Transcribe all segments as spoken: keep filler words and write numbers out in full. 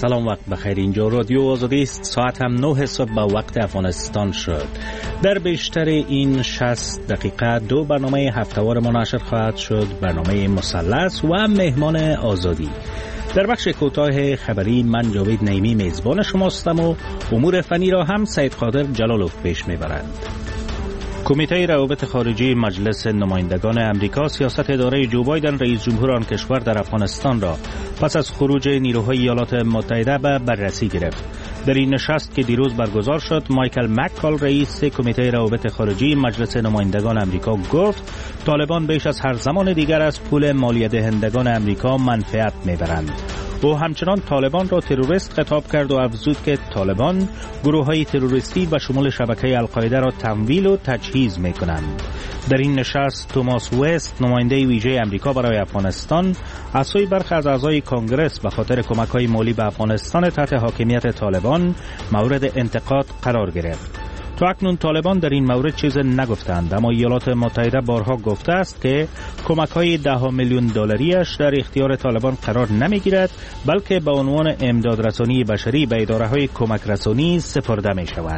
سلام، وقت بخیر. اینجا رادیو آزادی است. ساعت هم نه صبح به وقت افغانستان شد. در بیشتر این شصت دقیقه دو برنامه هفته‌وار منتشر خواهد شد، برنامه مثلث و مهمان آزادی. در بخش کوتاه خبری من جاوید نعیمی میزبان شماستم و امور فنی را هم سید قادر جلالوف پیش میبرند. کمیته روابط خارجی مجلس نمایندگان امریکا سیاست اداره جو بایدن رئیس جمهور آن کشور در افغانستان را پس از خروج نیروهای ایالات متحده به بررسی گرفت. در این نشست که دیروز برگزار شد، مایکل مک‌کال رئیس کمیته روابط خارجی مجلس نمایندگان امریکا گفت طالبان بیش از هر زمان دیگر از پول مالیه دهندگان امریکا منفعت میبرند. او همچنان طالبان را تروریست خطاب کرد و افزود که طالبان گروه‌های تروریستی و شمول شبکه القاعده را تمویل و تجهیز می‌کنند. در این نشست توماس وست، نماینده ویژه امریکا برای افغانستان، از سوی برخی از اعضای کنگرس به خاطر کمک‌های مالی به افغانستان تحت حاکمیت طالبان مورد انتقاد قرار گرفت. تا اکنون طالبان در این مورد چیز نگفتند، اما ایالات متحده بارها گفته است که کمک‌های ده میلیون دلاریش در اختیار طالبان قرار نمی‌گیرد، بلکه به عنوان امدادرسانی بشری به اداره‌های کمک رسانی سپرده می‌شود.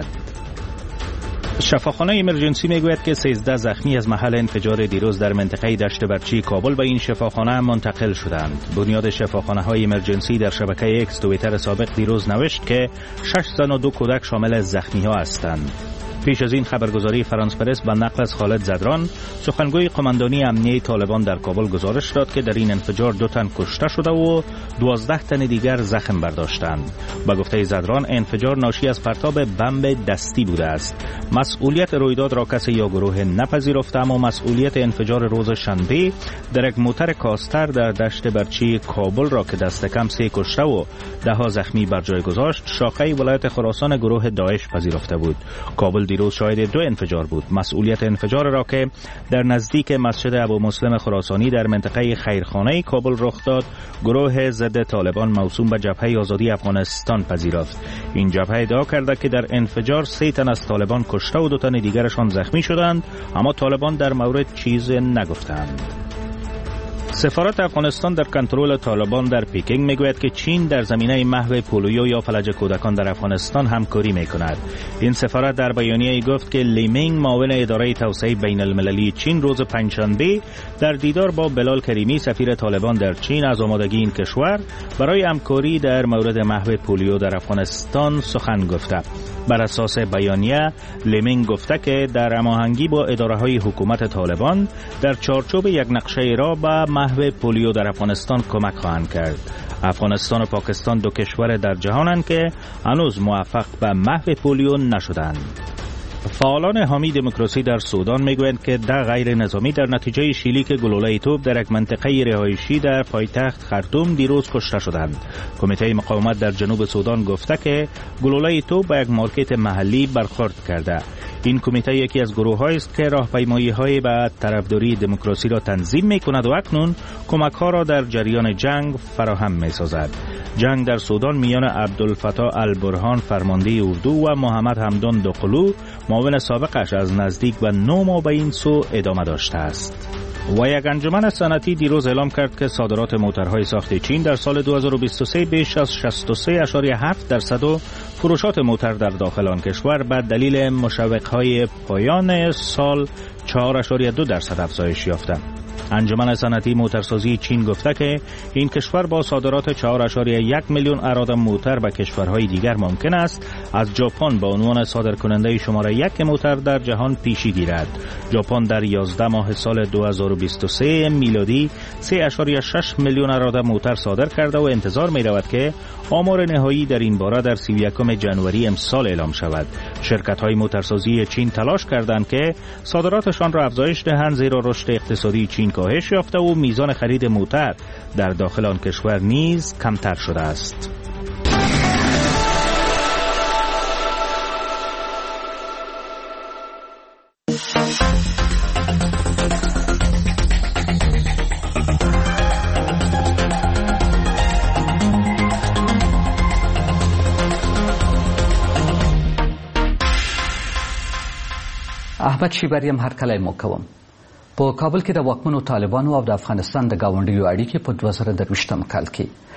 شفاخانه ایمرجنسی میگوید که سیزده زخمی از محل انفجار دیروز در منطقه دشت برچی کابل به این شفاخانه منتقل شدند. بنیاد شفاخانه‌های ایمرجنسی در شبکه اکس توییتر سابق دیروز نوشت که شش زن و دو کودک شامل زخمی‌ها هستند. پیش از این خبرگزاری فرانس پرس با نقل از خالد زدران، سخنگوی قماندانی امنیه طالبان در کابل گزارش داد که در این انفجار دو تن کشته شده و دوازده تن دیگر زخم برداشتند. با گفته زدران، انفجار ناشی از پرتاب بمب دستی بوده است. مسئولیت رویداد را کسی یا گروه نپذیرفته، اما مسئولیت انفجار روز شنبه در یک موتر کاستر در دشت برچی کابل را که دست کم سه کشته و ده ها زخمی بر جای گذاشت، شاخه ولایت خراسان گروه داعش پذیرفته بود. کابل دیروز شاهد دو انفجار بود. مسئولیت انفجار را که در نزدیک مسجد ابو مسلم خراسانی در منطقه خیرخانه کابل رخ داد، گروه ضد طالبان موسوم به جبهه آزادی افغانستان پذیرفت. این جبهه ادعا کرده که در انفجار سه تن از طالبان کشته و دو تن دیگرشان زخمی شدند، اما طالبان در مورد چیز نگفتند. سفارت افغانستان در کنترل طالبان در پیکینگ میگوید که چین در زمینه محو پولیو یا فلج کودکان در افغانستان همکاری میکند. این سفارت در بیانیه‌ای گفت که لیمینگ، معاون اداره توسعه بین المللی چین، روز پنجشنبه در دیدار با بلال کریمی سفیر طالبان در چین از آمادگی این کشور برای همکاری در مورد محو پولیو در افغانستان سخن گفته. بر اساس بیانیه، لیمینگ گفته که در هماهنگی با اداره‌های حکومت طالبان در چارچوب یک نقشه را به محو پولیو در افغانستان کمک خواهند کرد. افغانستان و پاکستان دو کشور در جهانند که هنوز موفق به محو پولیو نشدند. فعالان حامی دموکراسی در سودان میگویند که ده غیر نظامی در نتیجه شلیک گلوله توپ در یک منطقه رهایشی در پایتخت خرطوم دیروز کشته شدند. کمیته مقاومت در جنوب سودان گفته که گلوله توپ به یک مارکت محلی برخورد کرده. این کمیته یکی از گروه‌هایی است که راهپیمایی‌های به طرفداری دموکراسی را تنظیم می‌کند و اکنون کمک‌ها را در جریان جنگ فراهم می‌سازد. جنگ در سودان میان عبدالفتاح البرهان فرمانده اردو و محمد حمدان دقلو معاون سابقش از نزدیک و نه ماه به این سو ادامه داشته است. و یک انجمن صنعتی دیروز اعلام کرد که صادرات موترهای ساخت چین در سال دو هزار و بیست و سه بیش از شصت و سه اشاری هفت درصد و فروشات موتر در داخل آن کشور به دلیل مشوق‌های پایان سال چهار اشاری دو درصد افزایش یافته. انجمن صنعتی موترسازی چین گفته که این کشور با صادرات چهار اشاری یک میلیون اراده موتر به کشورهای دیگر ممکن است از ژاپن به عنوان صادرکننده شماره یک موتر در جهان پیشی گیرد. ژاپن در یازده ماه سال دو هزار و بیست و سه میلادی سه اشاری شش میلیون اراده موتر صادر کرده و انتظار می رود که آمار نهایی در این باره در سی و یکم ژانویه امسال اعلام شود. شرکت‌های موترسازی چین تلاش کردند که صادراتشان را افزایش دهند، زیرا رشد اقتصادی چین کاهش یافته و میزان خرید موتر در داخل آن کشور نیز کمتر شده است. احمد شیبری هم هرکلی مو کوم. په کابل کې د واکمنو طالبانو او د افغانستان د ګاونډیو اړیکې په دوه زره درویشتم کال کې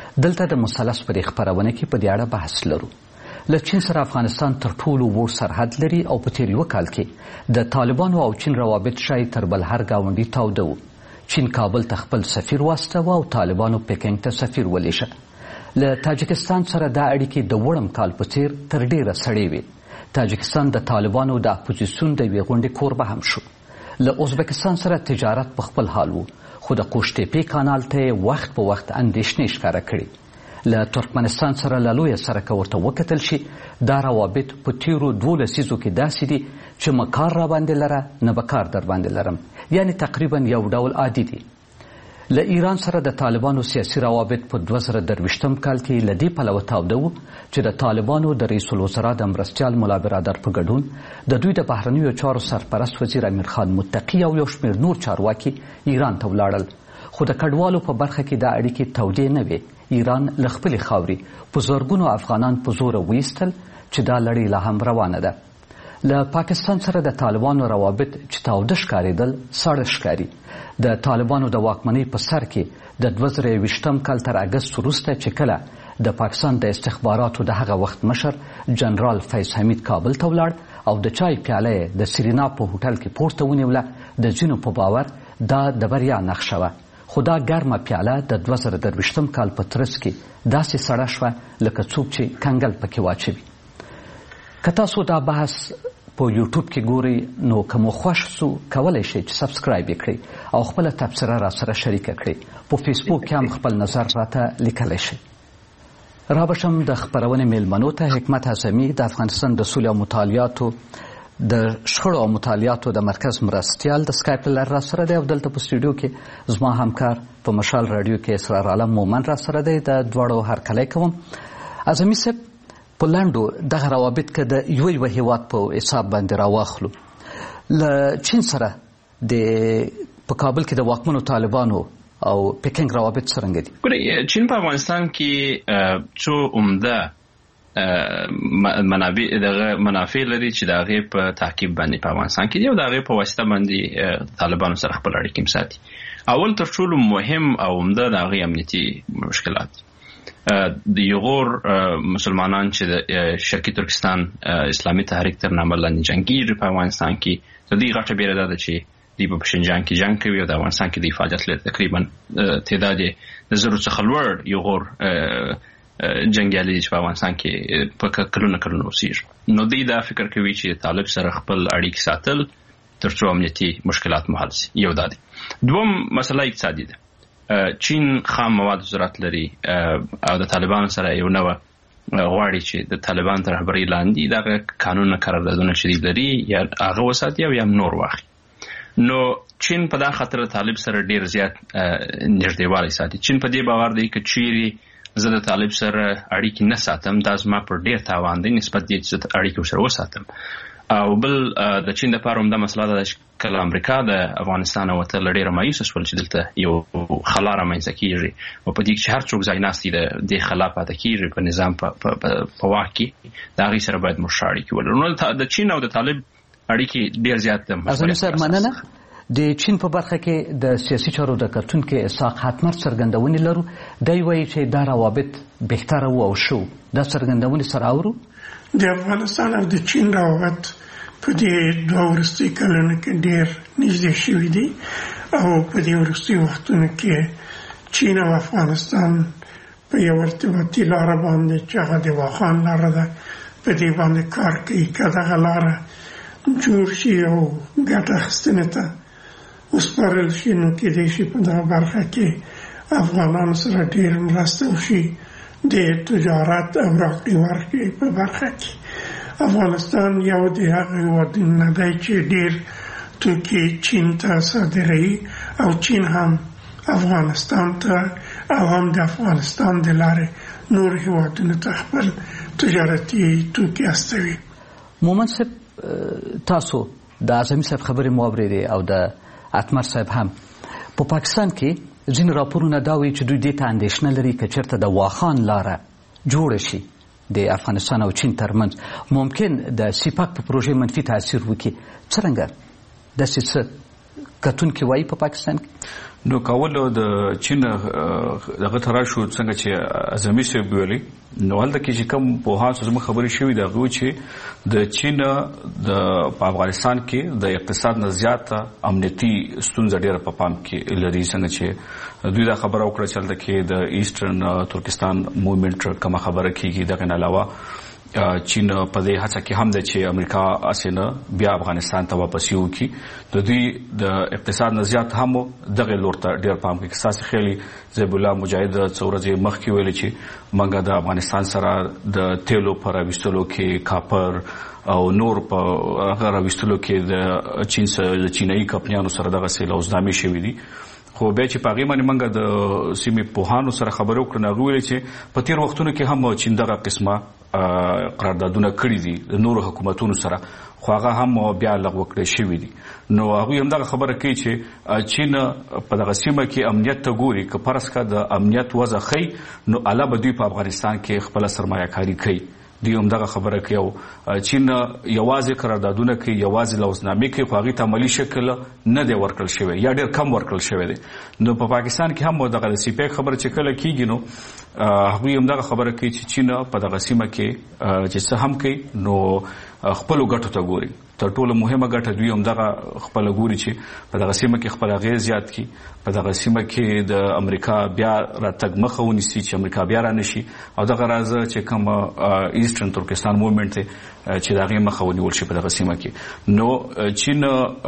دلته د مثلث په دې خپرونه کې په دې اړه بحث لرو. له چین سره افغانستان تر ټولو اوږد سرحد لري او په تیر یوه کال کې د طالبانو او چین روابط شاید تر بل هر ګاونډي تاوده و. چین کابل ته خپل سفیر واستاوه او طالبانو پیکنګ ته سفیر ولیږه. له تاجکستان سره دا اړیکې د وړم کال په څیر تر ډیره سړې وې. تاجکستان د طالبانو د اپوزیسیون د یوې غونډې کوربه هم شو. له ازبکستان سره تجارت په خپل حال و، خو د قوشتېپې کانال ته یې وخت په وخت اندېښنې ښکاره کړې. له ترکمنستان سره له لویه سرکه ورته وکتل شي، دا روابط په تیرو دوو لسیزو کې داسې دي چې مکار را باندې لره نه به کار در باندې لرم، یعنی تقریبا یو ډول عادي دي. له ایران سره د طالبانو سیاسي روابط په دوه زره درویشتم کال کې له دې پلوه تاوده و چې د طالبانو د رئیس الوزرا د مرستیال ملا برادر په ګډون د دوی د بهرنیو چارو سرپرست وزیر امیر خان متقي او یو شمېر نور چارواکي ایران ته ولاړل. خو د کډوالو په برخه کې دا اړیکې تودې نه وې. ایران له خپلې خاورې په زرګونو افغانان په زوره ویستل چې دا لړۍ لا هم روانه ده. له پاکستان سره د طالبانو روابط چې تاوده ښکارېدل ساړه ښکاري. د طالبانو د واکمنۍ په سر کې د دوه زره یوویشتم کال تر اګست وروسته چې کله د پاکستان د استخباراتو د هغه وخت مشر جنرال فیض حمید کابل ته ولاړ او د چای پیاله یې د سرینا په هوټل کې پورته ونیوله. د ځینو په باور دا د بریا نښه وه، خو دا ګرمه پیاله د دوه زره درویشتم کال په ترڅ کې داسې سړه شوه لکه څوک چې کنګل پکې واچوي. که تاسو دا بحث په یوټیوب کې ګورئ نو که مو خوښ سو کولی شئ چې سبسکرایب یې کړئ او خپله تبصره را سره شریکه کړئ. په فیسبوک کې هم خپل نظر راته لیکلی شئ. را بشم د خپرونې میلمنو ته حکمت اعظمي د افغانستان د سولې او مطالعاتو د شخړو او مطالعاتو د مرکز مرستیال د سکایپ له لارې را سره دی او دلته په سټوډیو کې زما همکار په مشال راډیو کې اسرار عالم مومن را سره دی. د دواړو هرکلی کوم. اعظمي صاحب، په لنډو دغه روابط که د یو یو هیواد په حساب باندې راواخلو، له چین سره د په کابل کې د واکمنو طالبانو او پیکنګ روابط څرنګه دي؟ ګورئ، چین په افغانستان کې څو عمده منابع دغه منافع لري چې د هغې په تعقیب باندې په افغانستان کې دي او د هغې په واسطه باندې طالبانو سره خپل اړیکې ساتي. اول تر ټولو مهم او عمده د هغې امنیتي مشکلات د یغور مسلمانان چې د شرقي ترکستان اسلامي تحریک تر نامه لاندې جنګیږي په افغانستان کې، د دوی غټه بیره دا ده چې دوی په شینجان کې جنګ کوي او د افغانستان کې دوی فعالیت لري. تقریبا تعداد یې د زرو څخه لوړ یغور جنګیالي دي چې په افغانستان کې په کلونه کلونه اوسېږي. نو دوی دا فکر کوي چې طالب سره خپل اړیکې ساتل تر څو امنیتي مشکلات مو حل شي. یو دا دی. دوم مسله اقتصادي ده. چین خام مواد ضرورت لري او د طالبانو سره یو نوه غواړي چې د طالبان تر رهبرۍ لاندې دغه قانون قراردادونه چې دوی لري یا هغه وساتي او یا نور واخلي. نو چین په دا خاطر طالب سره ډیر زیات نږدېوالی ساتي. چین په دې باور دی که چیرې زه د طالب سره اړیکې نه ساتم دا زما پر ډیر تاوان دی نسبت دې چې اړیکې ورسره وساتم. او بل د چین دپاره همدا مسله ده چې کله امریکا د افغانستان وتل ډېره مایوسه شول چې دلته یو خلا رامنځته کېږي او په دې کې چې هر څوک ځای ناست دی د دې خلا پاتې کېږي په نظام په واک کې، د هغې سره باید موږ ښه اړیکې ولرو. نو د چین او د طالب اړیکې ډېر زیات اعظمي صاحب مننه. د چین په برخه کې د سیاسي چارو د کتونکي اسحاق حتمر څرګندونې لرو. دی وایي چې دا روابط بهتره و او ښه و. دا څرګندونې سره اورو. د افغانستان او د چین روابط په دې دوه وروستیو کلونو کې ډېر نږدې شوي دي او په دې وروستیو وختونو کې چین او افغانستان په یو ارتباطي لاره باندې چې هغه د واخان لاره ده په دې باندې کار کوي. که دغه لاره جوړ شي او ګټه اخیستنې ته وسپارل شي نو کېدای شي په دغه برخه کې افغانانو سره ډېر مرسته وشي د تجارت او راکړې ورکړې په برخه کې. افغانستان یو د هغه هېوادونو نه دی چې ډېر توکي چین ته صادروي او چین هم افغانستان ته او هم د افغانستان د لارې نور هېوادونو ته خپل تجارتي توکي استوي. مومن صاحب، تاسو د اعظمي صاحب خبرې مو اورېدې او د اتمر صاحب هم. په پاکستان کې ځینې راپورونه دا وایي چې دوی دې ته اندېښنه لري که چېرته د واخان لاره جوړه شي د افغانستان او چین ترمنځ ممکن د سیپاک په پروژې منفي تاثیر وکړي. څرنګه داسې څه کتونکي وایي په پاکستان کې؟ نو کول د چین دغه ترا شو څنګه چې اعظمي صاحب ویلي نو هلته کې چې کوم په هاڅ زموږ خبرې شوې دا غو چې د چین د افغانستان کې د اقتصاد نه زیات امنیتي ستونزې ډېر په پام کې لري څنګه چې دوی دا خبره وکړه چې هلته کې د ایسټرن ترکستان موومېنټ کوم خبره کیږي دغه نه علاوه چین په دې هڅه کې هم د چې امریکا اسنه بیا افغانستان ته واپس یو کی د دوی د اقتصاد نه زیات هم دغه لور ته ډیر پام کوي. اساس خېلي زیب الله مجاهد څورځي مخ کې ویل چې منګه د افغانستان سره د تیلو پر وستلو کې کاپر او نور په هغه راوستلو کې د چین سره د چینایي کمپنیانو سره دغه سیلوزنامې شوې دي. خو به چې پاغي باندې منګه د سیمې پوهانو سره خبرو کړو نه غوړي چې په تیر وختونو کې هم چین دغه قسمه قراردادونه کړی دي د نورو حکومتونو سره خو هغه هم بیا لغوه کړی شوی دي. نو هغه هم دغه خبره کوي چې چین په دغه سیمه کې امنیت ته ګوري که پرس کا د امنیت وضع خي نو علاوه دوی په افغانستان کې خپل سرمایه کاری کوي. دی هم دغه خبره کوي او چین یوازې قراردادونه کوي یوازې لوزنامې کوي خو هغه ته عملی شکل نه دی ورکړل شوی یا ډېر کم ورکړل شوی دی. نو په پاکستان کې هم دغه سی پی خبره چې کله کیږي نو هغه هم دغه خبره کوي چې چین په دغه سیمه کې چې څه هم کوي نو خپل ګټو ته ګوري. تر ټولو مهمه ګټه دوی هم دغه خپل ګوري چې په دغه سیمه کې خپل غیر زیات کی په دغه سیمه کې د امریکا بیا راتګ مخه ونیسي چې امریکا بیا را نشي او دغه راز چې کوم ایسټرن ترکستان موومېنټ چې دغه مخه ونیول شي په دغه سیمه کې. نو چین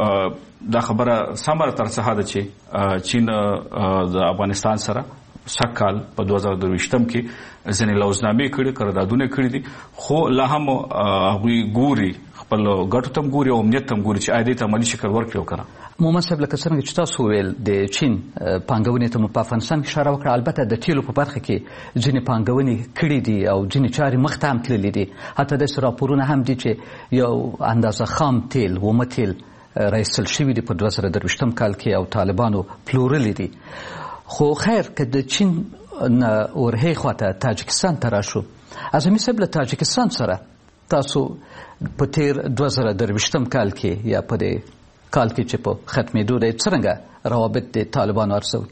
دا خبره سمره تر څه ده چې چین د افغانستان سره سکهال په دوه زره درویشتم کې ځنې لوزنامې کړي قراردادونه کړي دي خو لا هم هغوی ګوري خپل ګټو تم ګوري او امنیت تم ګوري چې عادي ته عملي شکل ورکړي وکړه. محمد صاحب لکه څنګه چې تاسو ویل د چین پانګونې ته په افغانستان کې اشاره وکړه البته د تیلو په برخه کې ځینې پانګونې کړي دي او ځینې چارې مخ ته هم تللي دي. حتی داسې راپورونه هم دي چې یو اندازه خام تیل اومه تیل راایستل شوي دي په دوه زره درویشتم کال کې او طالبانو پلورلي دي. خو خیر که د چین نه ورهی خواته تاجکستان ته راشو اعظمي صاحب له تاجکستان سره تاسو په تیر دوه زره درویشتم کال کې یا په دې کال کې چې په ختمېدو دی څرنګه روابط د طالبانو ارزوي؟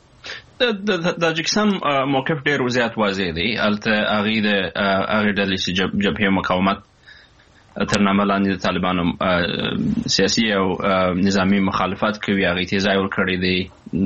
د تاجکستان موقف ډېر زیات واضح دی. هلته هغې د هغې ډلې چې جبهې مقاومت تر نامه لاندې د طالبانو سیاسي او نظامی مخالفت کوي هغې ته ځای ورکړی دی.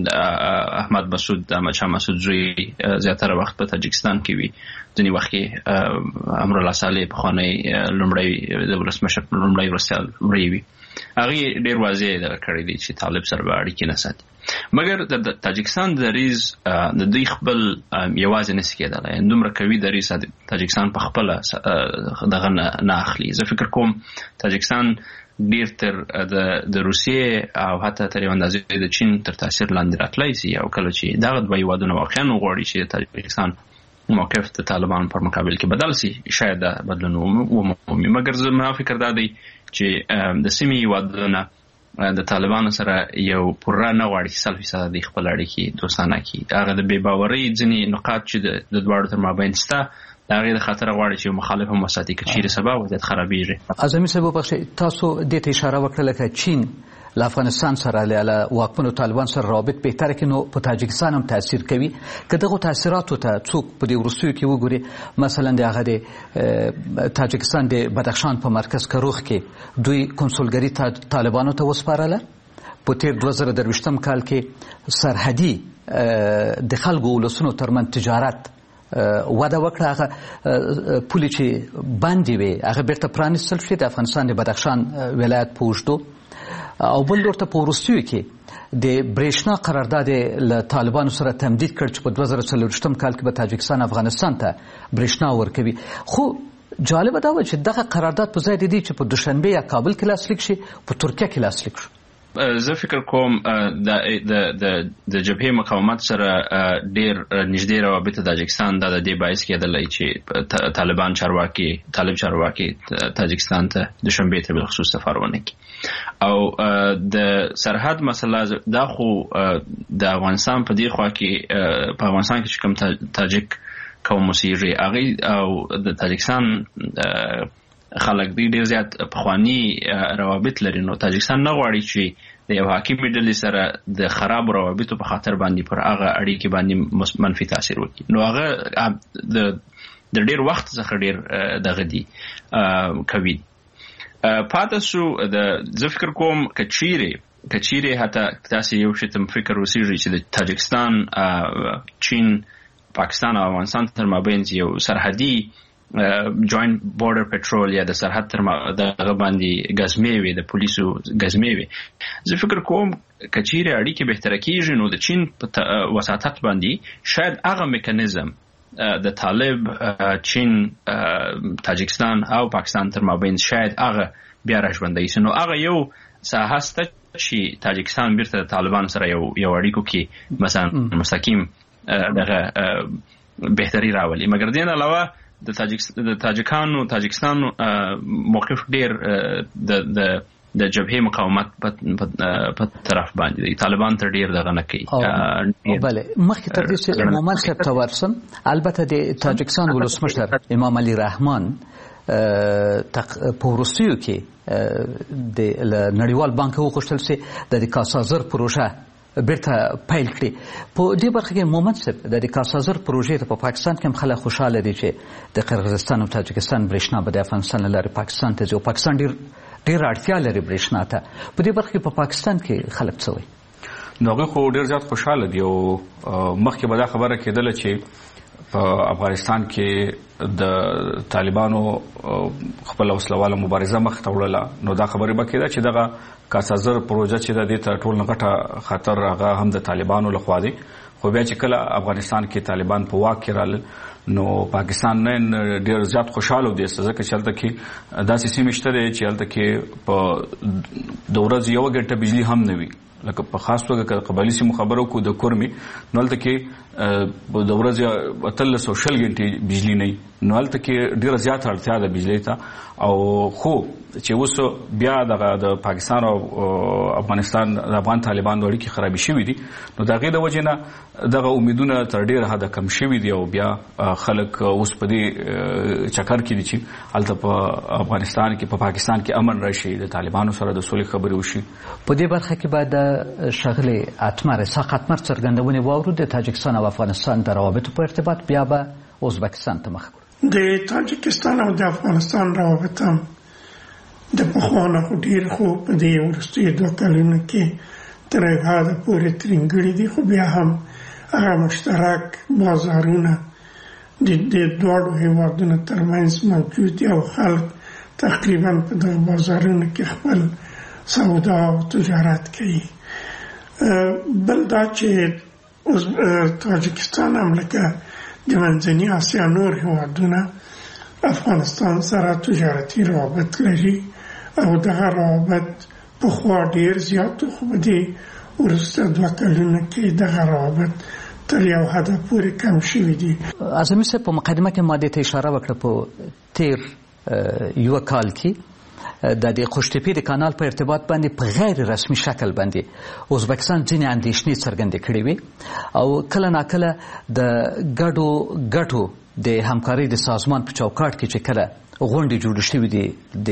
احمد مسعود د احمدشاه مسعود زوی زیاتره وخت په تاجکستان کې وي. ځینې وخت کې امرالله صالح پخوانی لومړی د ولسمشر لومړی مرستیال وری وي. هغې ډېر واضح دغه کړی دی چې طالب سره به اړیکې نه ساتي. مګر د تاجکستان دریځ د دوی خپل یوازې نشي کېدلی. دومره قوي دریځ تاجکستان په خپله دغه نه اخلي. زه فکر کوم تاجکستان ډیر تر د روسیې او حتی تر یو اندازې د چین تر تاثیر لاندې راتلی سي او کله چې دغه دوه هیوادونه واقعا وغواړي چې د تاجکستان موقف د طالبانو پر مقابل کې بدل سي شاید دا بدلون ومومي. مګر زما فکر دا دی چې د سیمې هیوادونه د طالبانو سره یو پوره نه غواړي چې سل فیصده د خپل اړیکې دوستانه کړي. هغه د بې باورۍ ځینې نقاط چې د دواړو تر مابین شته د هغې د خطره غواړي چې مخالف هم وساتي که چیرې سبا وضعیت خرابېږي. اعظمي صاحب وبخښئ تاسو دې ته اشاره وکړه لکه چین له افغانستان سره له واکمنو طالبان سره روابط بهتره کړي نو په تاجکستان هم تاثیر کوي. که دغو تاثیراتو ته څوک په دې وروستیو کې وګوري مثلا د هغه د تاجکستان د بدخشان په مرکز کروخ کې دوی کنسولګري طالبانو ته وسپارله. په تیر دوه زره درویشتم کال کې سرحدي د خلکو ولسونو ترمنځ تجارت وده وکړه. هغه پولې چې بندې وې هغه بیرته پرانیستل شوې د افغانستان د بدخشان ولایت په اوږدو او بل لور ته په وروستیو کې د برېښنا قرارداد له طالبانو سره تمدید کړ چې په دوه زره څلوېښتم کال کې به تاجکستان افغانستان ته برېښنا ورکوي. خو جالبه دا وه چې دغه قرارداد په ځای د دې چې په دوشنبه یا کابل کې لاسلیک شي په ترکیه کې لاسلیک شو. زه فکر کوم د د جبهې مقاومت سره ډېر نږدې روابط د تاجکستان دا د دې باعث کېدلی چې طالبان چارواکي طالب چارواکي تاجکستان ته دوشنبې ته بالخصوص سفر ونه کړي. او د سرحد مسله دا خو د افغانستان په دې خوا کې په افغانستان کې چې کوم تاجک قوم اوسېږي هغې او د تاجکستان خلک دی ډېر زیات پخواني روابط لري. نو تاجکستان نه غواړي چې د یو حاکمي ډلې سره د خراب روابطو په خاطر باندې پر هغه اړیکې باندې منفي تاثیر وکړي. نو هغه د د ډیر وخت څخه ډیر دغه دي کوي. پاتې شو د زه فکر کوم کچيره کچيره حتی تاسو یو شی تم فکر وسیږي چې د تاجکستان، چین، پاکستان او افغانستان تر مابین یو سرحدي جوائنٹ بورډر پټرول یا د سرحد تر دغه باندې غزمې وي، د پولیسو غزمې وي. زه فکر کوم کچيره اړیکې بهتره کیږي نو د چین په وساطت باندې شاید هغه میکانیزم د طالب، چین، تاجکستان او پاکستان تر مابین شاید هغه بیا راژوندي شي. نو هغه یو ساحه ست چې تاجکستان بیرته د طالبان سره یو یو اړیکو کې مثلا مستقیم دغه بهتري راولي. مګر دین علاوه د تاجکستان د تاجکانو تاجکستان موقف ډیر د د د جبهه مقاومت په طرف باندې دی، طالبان تر ډیر دغه نه کوي. او بله مخکې تر دې چې مومن صاحب ته ورسم، البته د تاجکستان ولسمشر امام علي رحمان په وروستیو کې د نړیوال بانک وغوښتل چې د کاسازر پروژه بیرته پیل کړي. په دې برخه کې مومن صاحب د کاسازر پروژې ته په پاکستان کې هم خلک خوشاله دي چې د قرغیزستان او تاجکستان برېښنا به د افغانستان له لارې پاکستان ته ځي او پاکستان ډېر ډېر اړتیا لري برېښنا ته. په دې برخه کې په پاکستان کې خلک څه وایي؟ نو هغوی خو ډېر زیات خوشحاله دي او مخکې به دا خبره کېدله چې په افغانستان کې د طالبانو خپل وسلواله مبارزه مخ ته وړله، نو دا خبره به کېده چې دغه کاسازر پروژه چې د دې تر ټولو نه غټه خطر هغه هم د طالبانو لخوا دی. خو بیا چې کله افغانستان کې طالبان په واک کې رالل نو پاکستان نه ډېر زیات خوشاله دی ځکه چې هلته کې داسې سیمې شته دی چې هلته کې په د ورځې یوه ګنټه بجلي هم نه وي. لکه په خاص توګه که قبایلي سیمو خبرو کو د کورمي نو هلته کې د ورځې اتلس او شل ګنټې بجلي نه وي، نو هلته کې ډېره زیاته اړتیا ده بجلۍ ته. او خو چې اوس بیا دغه د پاکستان او افغانستان د افغان طالبانو اړیکې خرابې شوي دي، نو د هغې د وجې نه دغه امیدونه تر ډېره حده کم شوي دي او بیا خلک اوس په دې چکر کې دي چې هلته په افغانستان کې په پاکستان کې امن راشي، د طالبانو سره د سولې خبرې وشي. په دې برخه کې باید د ښاغلي اتمر اسحاق اتمر څرګندونې واورو د تاجکستان او افغانستان د روابطو په ارتباط، بیا به ازبکستان ته مخ کړو. د تاجکستان او د افغانستان روابط هم د پخوا نه خو ډېر خو په دې وروستیو دوه کلونو کې تر هغه حده پورې ترینګړي دي، خو بیا هم هغه مشترک بازارونه د دې دواړو هېوادونو ترمنځ موجود دي او خلک تقریبا په دغه بازارونو کې خپل سودا او تجارت کوي. بل دا چې تاجکستان هم لکه د منځني اسیا نور هېوادونه افغانستان سره تجارتي روابط لري او دغه روابط پخوا ډېر زیات و، خو په دې وروسته دوه کلونو کې دغه روابط تر یو حده پورې کم شوي دي. اعظمي صاحب په مقدمه کې ما دې ته اشاره وکړه په تیر یوه کال کې د دې قوشتېپې د کانال په ارتباط باندې په غیر رسمي شکل باندې ازبکستان ځینې اندېښنې څرګندې کړې وې او کله ناکله د ګډو ګټو د همکارۍ د سازمان په چوکاټ کې چې کله غونډې جوړې شوې دي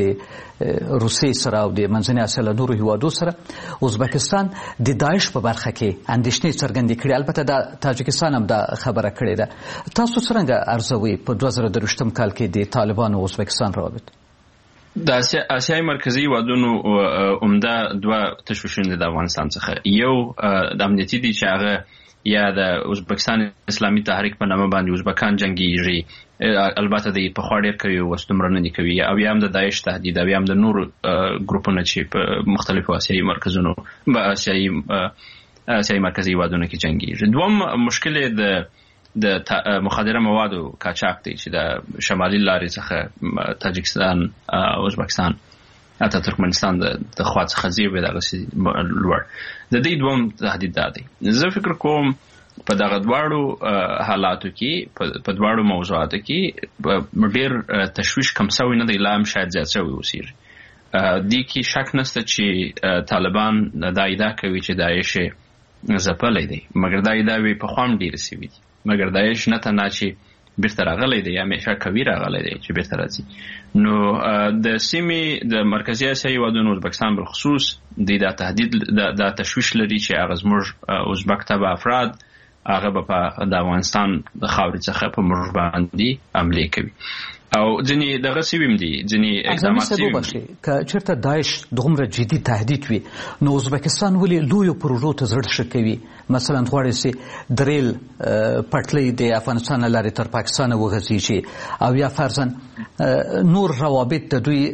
د روسیې سره او د منځنۍ اسیا له نورو هېوادو سره، ازبکستان د داعش په برخه کې اندېښنې څرګندې کړې. البته د تاجکستان هم دا خبره کړې ده. تاسو څرنګه ارزوئ په دوه زره درویشتم کال کې د طالبانو او ازبکستان روابط؟ د اسیای مرکزي هېوادونو عمده دوه تشویشونه د افغانستان څخه، یو د امنیتي دي چې هغه یا د ازبکستان اسلامي تحریک په نامه باندې ازبکان جنګیږي، البته د پخوا ډېر کوي او څومره نه دي کوي، او یا هم د داعش تهدید او یا هم د نورو ګروپونو چې په مختلفو اسیایي مرکزونو اسیایي اسیایي مرکزي هېوادونو کې جنګیږي. دوم مشکل د د مخدره موادو قاچاق دی چې د شمالي لارې څخه تاجکستان او ازبکستان حتی ترکمنستان د خوا څخه ځي به دغسې لوړ د دې دوم تهدید دا دی. زه فکر کوم په دغه دواړو حالاتو کې په دواړو موضوعاتو کې ډېر تشویش کم سوی نه دی، لا هم شاید زیات سوی اوسیږي. دې کې شک نشته چې طالبان دا ادعا کوي چې داعش یې ځپلی دی، مګر دا ادعاوې پخوا هم ډېرې سوي دي، مګر داعش نه تنها چې بیرته راغلی دی، همیشه کوي راغلی دی چې بیرته راځي. نو د سیمې د مرکزي اسیا هیوادونو ازبکستان بالخصوص د تهدید د تشویش لري چې هغه زموږ ازبک تبع افراد هغه به په د افغانستان د خاورې څخه په موږ باندې حملې کوي او ځینې دغه سویم دي، ځینې اقدامات سویم دي. که چېرته داعش دومره جدي تهدید وي نو ازبکستان ولې لویو پروژو ته زړه ښه کوي؟ مثلا غواړي چې د ریل پټلۍ د افغانستان له لارې تر پاکستانه وغځېږي او یا فرضاً نور روابط د دوی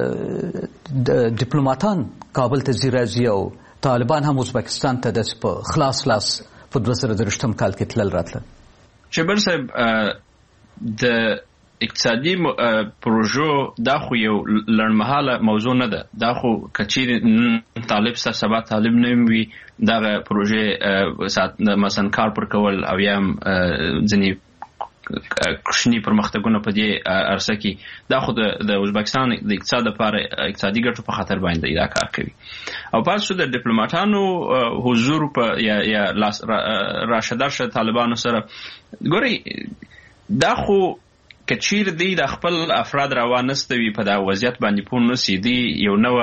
ډیپلوماتان کابل ته ځي راځي او طالبان هم ازبکستان ته داسې په خلاص لاس په دوه زره درویشتم کال کې تلل راتله. شبر صاحب د اقتصادي پروژو دا خو یو لړمحاله موضوع نه ده، دا خو کچې طالب سره سبا طالب نه وي دغه پروژې مثلا کار پر کول او یا ځینې کوچني پرمختګونه په دې عرصه کې دا خو د ازبکستان د اقتصاد لپاره اقتصادي ګټو په خاطر باندې دا کار کوي. او پاتې د ډیپلوماټانو حضور په یا یا راشدارشه طالبانو سره ګوري دا خو کچیر دی د خپل افراد راوانستوي په دا وضعیت باندې پون نسی دی یو نو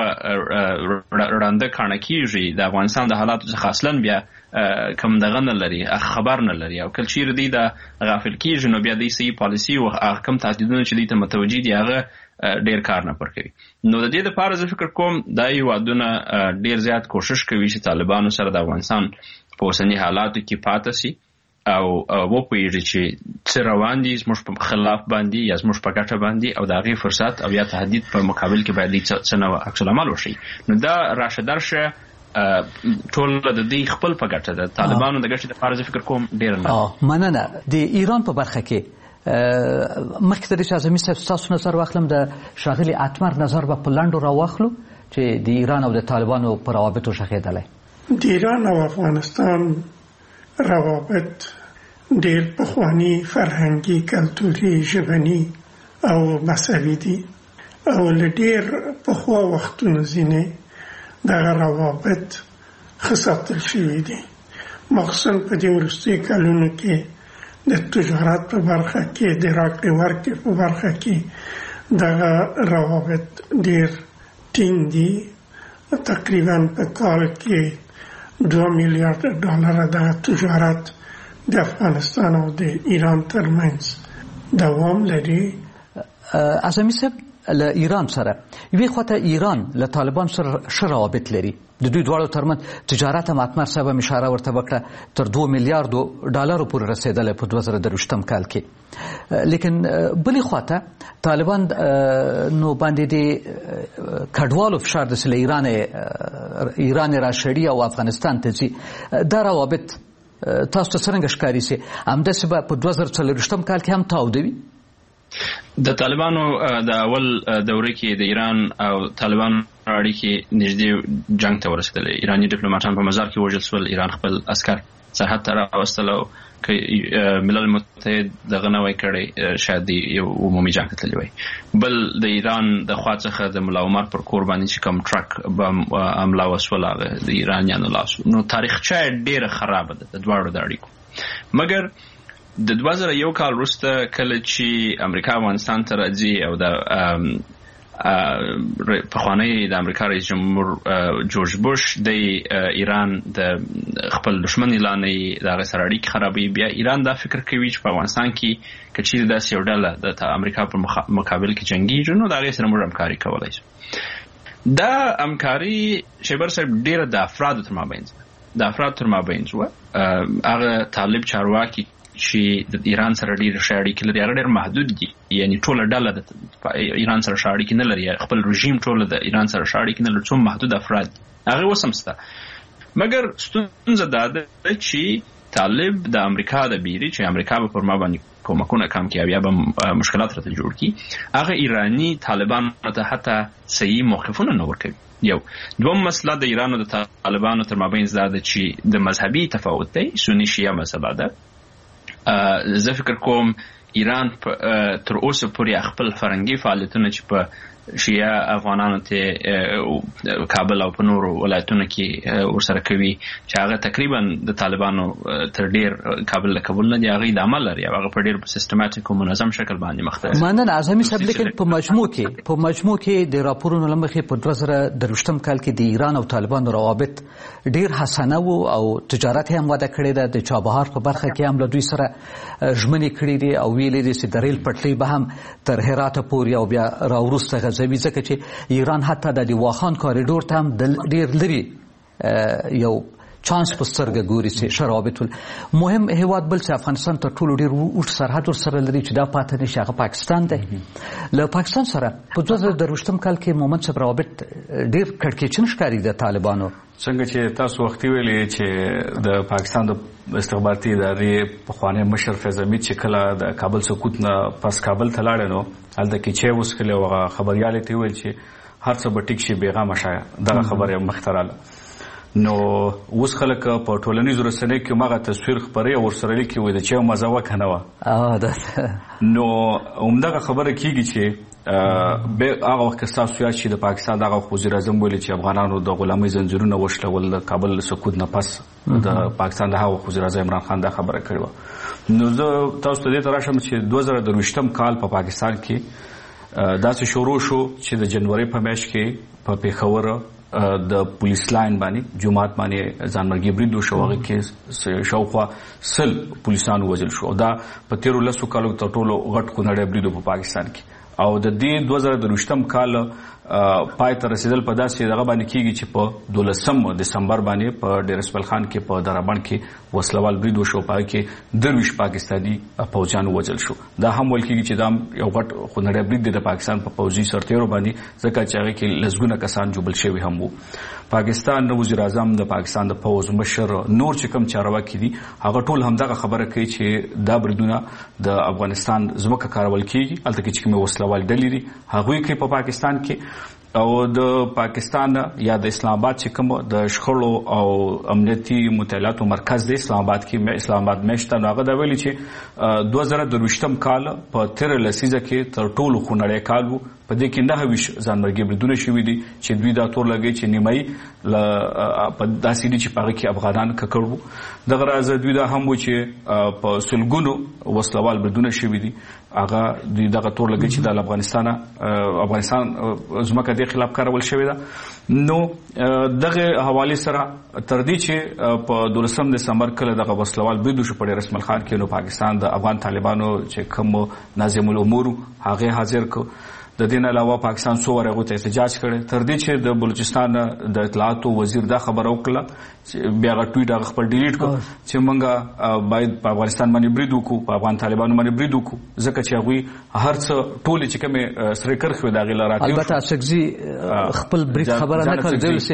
رانده کانه کیږي د افغانستان د حالاتو څخه اصلا بیا کم دغه نه لري خبر نه لري او کلچیر دی د غافل کیږي نو بیا د سی پالیسی او احکام تهدیدونه چې دی ته متوجي دی هغه ډیر کار نه پر کوي. نو د دې لپاره زه فکر کوم دا یو ودونه ډیر زیات کوشش کوي چې طالبانو سره د افغانستان په اوسنی حالاتو کې پاتې شي او و پوهیږي چې څه روان دي زموږ په خلاف باندې یا زموږ په ګټه باندې او د هغې فرصت او یا تهدید په مقابل کې باید څه نوع عکس العمل وشي. نو دا راشه درشه ټول د دې خپل په ګټه ده، طالبانو د ګټې لپاره زه فکر کوم ډېر نه. مننه. د ایران په برخه کې مخکې تر دې چې اعظمي صاحب ستاسو نظر واخلم د ښاغلي اتمر نظر به په لنډو راواخلو چې د ایران او د طالبانو په روابطو غږېدلی. د ایران او افغانستان روابط ډېر پخواني فرهنګي، کلتوري، ژبني او مذهبي دي او له ډېر پخوا وختونو ځینې دغه روابط ښه ساتل شوي دي، مخصوصا په دې وروستیو کلونو کې د تجارت په برخه کې، د راکړې ورکړې په برخه کې دغه روابط ډېر ټینګ دي. تقریبا په کال کې دوه میلیارډ ډالر د تجارت د افغانستان او د ایران ترمنځ دوام لري. اعظمي صاحب له ایران سره یوې خواته ایران له طالبان سره ښه روابط لري، د دوی دواړو ترمنځ تجارت هم اتمر صاحب هم اشاره ورته وکړه تر دوه میلیارډو ډالرو پورې رسېدلی په دوه زره درویشتم کال کې. لیکن بلې خواته طالبان نو باندې د کډوالو فشار داسې له ایران ایران راشړي او افغانستان ته ځي، دا روابط تاسو ته څرنګه ښکاري چې همداسې به په دوه زره څلرویشتم کال کې هم تاوده وي؟ د طالبانو د اول دوره کې د ایران او طالبانو اړیکې نږدې جنگ ته ورسېدلې. ایراني ډیپلوماټان په مزار کې وژل شول، ایران خپل عسکر سرحد ته راوستل او که ملل متحد دغه نه وای کړی شاید یو عمومي جنگ ته تللی وای. بل د ایران د خوا څخه د ملا عمر پر کور باندې چې کوم ټرک بم حمله وسوله د ایرانیانو لاسو. نو تاریخچه ډېره خرابه ده د دواړو د اړیکو. مګر د دوه زره یو کال وروسته کله چې امریکا افغانستان ته راځي او د پخوانی د امریکا رئیس جمهور جورج بوش د ایران د خپل دشمن اعلانوي د هغه سره اړیکې خرابوي، بیا ایران دا فکر کوي چې په افغانستان کې که چیرې داسې یو ډله د امریکا په مقابل کې جنګیږي نو د هغې سره موږ همکاري کولی شو. دا همکاري شیبر صاحب ډېره د افرادو تر مابینځ د افرادو تر مابینځ وه. هغه طالب چارواکي چې د ایران سره ډېر ښه اړیکې لري هغه ډېر محدود دي، یعنی ټوله ډله د ایران سره ښه اړیکې نه لري، خپل رژیم ټوله د ایران سره ښه اړیکې نه لري، څو محدود افراد دي، هغه اوس هم شته. مګر ستونزه دا ده چې طالب د امریکا د بیري چې امریکا به پر ما باندې کومکونه کم کړي او یا به مشکلات راته جوړ کړي، هغه ایراني طالبانو ته حتی صحیح موقفونه نه ورکوي. یو دوم مسله د ایران او د طالبانو تر مابین دا ده چې د مذهبي تفاوت دی، سني شیعه مسله ده. زه فکر کوم ایران تر اوسه پورې خپل فرهنګي فعالیتونه چې په شیعه افغانانو ته کابل او په نورو ولایتونو کې ورسره کوي چې هغه تقریبا د طالبانو تر ډیر کابل له قبول نه دی هغه د عمل لري هغه په ډیر سیستماتیک او منظم شکل باندې مخته مننه اعظمي صاحب لیکن په مجموع کې په مجموع کې د راپورونو لمخې په دوه زره درویشتم کال کې د ایران او طالبانو روابط ډیر حسنه وو او تجارت هم وده کړې ده د چابهار په برخه کې هم له دوی سره ژمنې کړې دي او ویلې دي چې د ریل پټلۍ به هم تر هرات پورې او بیا راوروسته غزوي ځکه چې ایران حتی د واخان کوریډور ته هم ډیر لري یو چانس په سترګه ګوري چې شرابط مهم هیواد بل چې افغانستان تر ټولو ډیر اوږد سرحد ورسره لري چې دا پاتې نشي هغه پاکستان دی له پاکستان سره په دوه زره درویشتم کال کې مومند صاحب روابط ډیر کړکېچن ښکاري د طالبانو څنګه چې تاسو وختي ویلې چې د پاکستان د استخباراتي ادارې پخوانی مشر فیض حمید چې کله د کابل سقوط نه پس کابل ته لاړ نو هلته کې چې وسکله هغه خبريالې ته ویل چې هر څه به ټیک شي بیغمه شایا دغه خبره مختراله نو اوس خلک په ټولنیزو رسنیو کې ماغه تصویر خبري او سره لیکي وي د چې مزه وکنه وا نو همدغه خبره کیږي چې به هغه وخت تاسو یاد شي د پاکستان دغه وزیر اعظم ویلي چې افغانانو د غلامۍ زنجیرونه وشلول د کابل سقوط نه پس د پاکستان د هغه وزیر اعظم عمران خان دا خبره کړې نو زه تاسو ته دې تراشم چې دوه زره درویشتم کال په پاکستان کې داسې شروع شو چې د جنوري په میاشت کې په پیښور د پولیس لاین باندې جماعت باندې ځانمرګي برید وشو هغه کې شاوخوا سل پولیسانو وژل شو دا په تیرو لسو کالو تر ټولو غټ کونړی برید په پاکستان کې او د دې دوه زره درویشتم کال پای ته رسیدل په داسې دغه باندې کېږي چې په دولسم دسمبر باندې په ډیر اسماعیل خان کې په درابڼ کې وسلوال برید وشو په کې درویش پاکستاني پوځیانو وژل شو دا هم ویل کېږي چې دا یو غټ خونړی برید دی د پاکستان په پوځي سرتیرو باندې ځکه چې هغه کې لسګونه کسان جوړل شوي هم وو پاکستان نو وزیر اعظم د پاکستان د پوځ مشر نور چې کوم چارواکي دي هغه ټول هم دغه خبره کوي چې دا بریدونه د افغانستان ځمکه کارول کیږي البته چې کوم وسلوال ډلې دي هغه کې په پاکستان کې او د پاکستان یا د اسلام آباد چې کوم د شخړو او امنیتي مطالعاتو مرکز د اسلام آباد کې اسلام آباد مشته نو هغه دا ویلي چې دوه زره درویشتم کال په تیر لسیزه کې تر ټولو خونړی کال وو په دې کې نه ویش ځانمرګي بریدونه شوي دي چې دوی دا تور لګي چې نیمایي په داسې دي چې په هغه کې افغانان ککړ وو دغه راز دوی دا هم و چې په سلګونو وسلوال بریدونه شوي دي هغه دوی دغه تور لګي چې د افغانستان افغانستان ځمکه د خلاف کارول شوې ده نو دغه حواله سره تر دې چې په دولسم دسمبر کله دغه وسلوال برید شو په ډیر اسماعیل خان کې نو پاکستان د افغان طالبانو چې کوم ناظم الامور هغه حاضر کو د دین علاوه پاکستان څو ورغه ته احتجاج کړي تر دې چې د بلوچستان د اطلاعاتو وزیر دا خبره وکړه چې بیا غ ټویټ هغه خپل ډیلیټ کړ چې مونږه باید په افغانستان باندې برید وکړو په افغان طالبانو باندې برید وکړو ځکه چې هغه هر څه ټول چې کومه سره کرخو دا غل راکې البته اشکزي خپل برید خبره نه کړې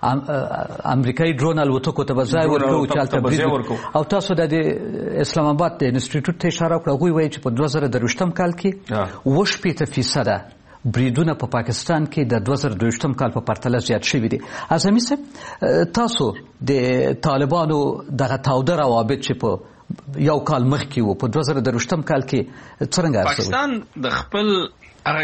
چې امریکایي ډرون الوتکو ته بځای ورکو چې برید او تاسو د اسلام آباد د انسټیټیوټ ته اشاره وکړه غوي وایي چې په دوه زره درویشتم کال کې و شپږ فیصد بریدونه په پاکستان کې د دوه زره دویشتم کال په پرتله زیات شوي دي اعظمي صاحب تاسو د طالبانو دغه تاوده روابط چې په یو کال مخکې وو په دوه زره درویشتم کال کې څنګه پاکستان د خپل هغه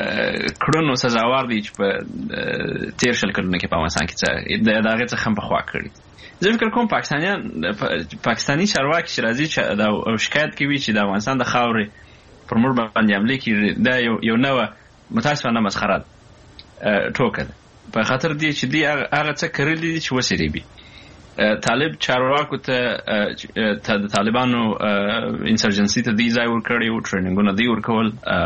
کړنو سزاوار دي چې په تیر شل کلونو کې په افغانستان کې د هغه څخه هم په خوا کړی زه فکر کوم پاکستانیان پاکستاني چارواکي چې راځي چې دا شکایت کوي چې د افغانستان د خاورې پر موږ باندې حمله کوي دا یو یو نوه متاسفانه مسخره ټوکه ده په خاطر دی چې دی هغه څه کړی دي چې وسیری بي طالب چارواکو ته د طالبانو انسرجنسي ته دی ځای ورکړی او ټریننګونه دی ورکول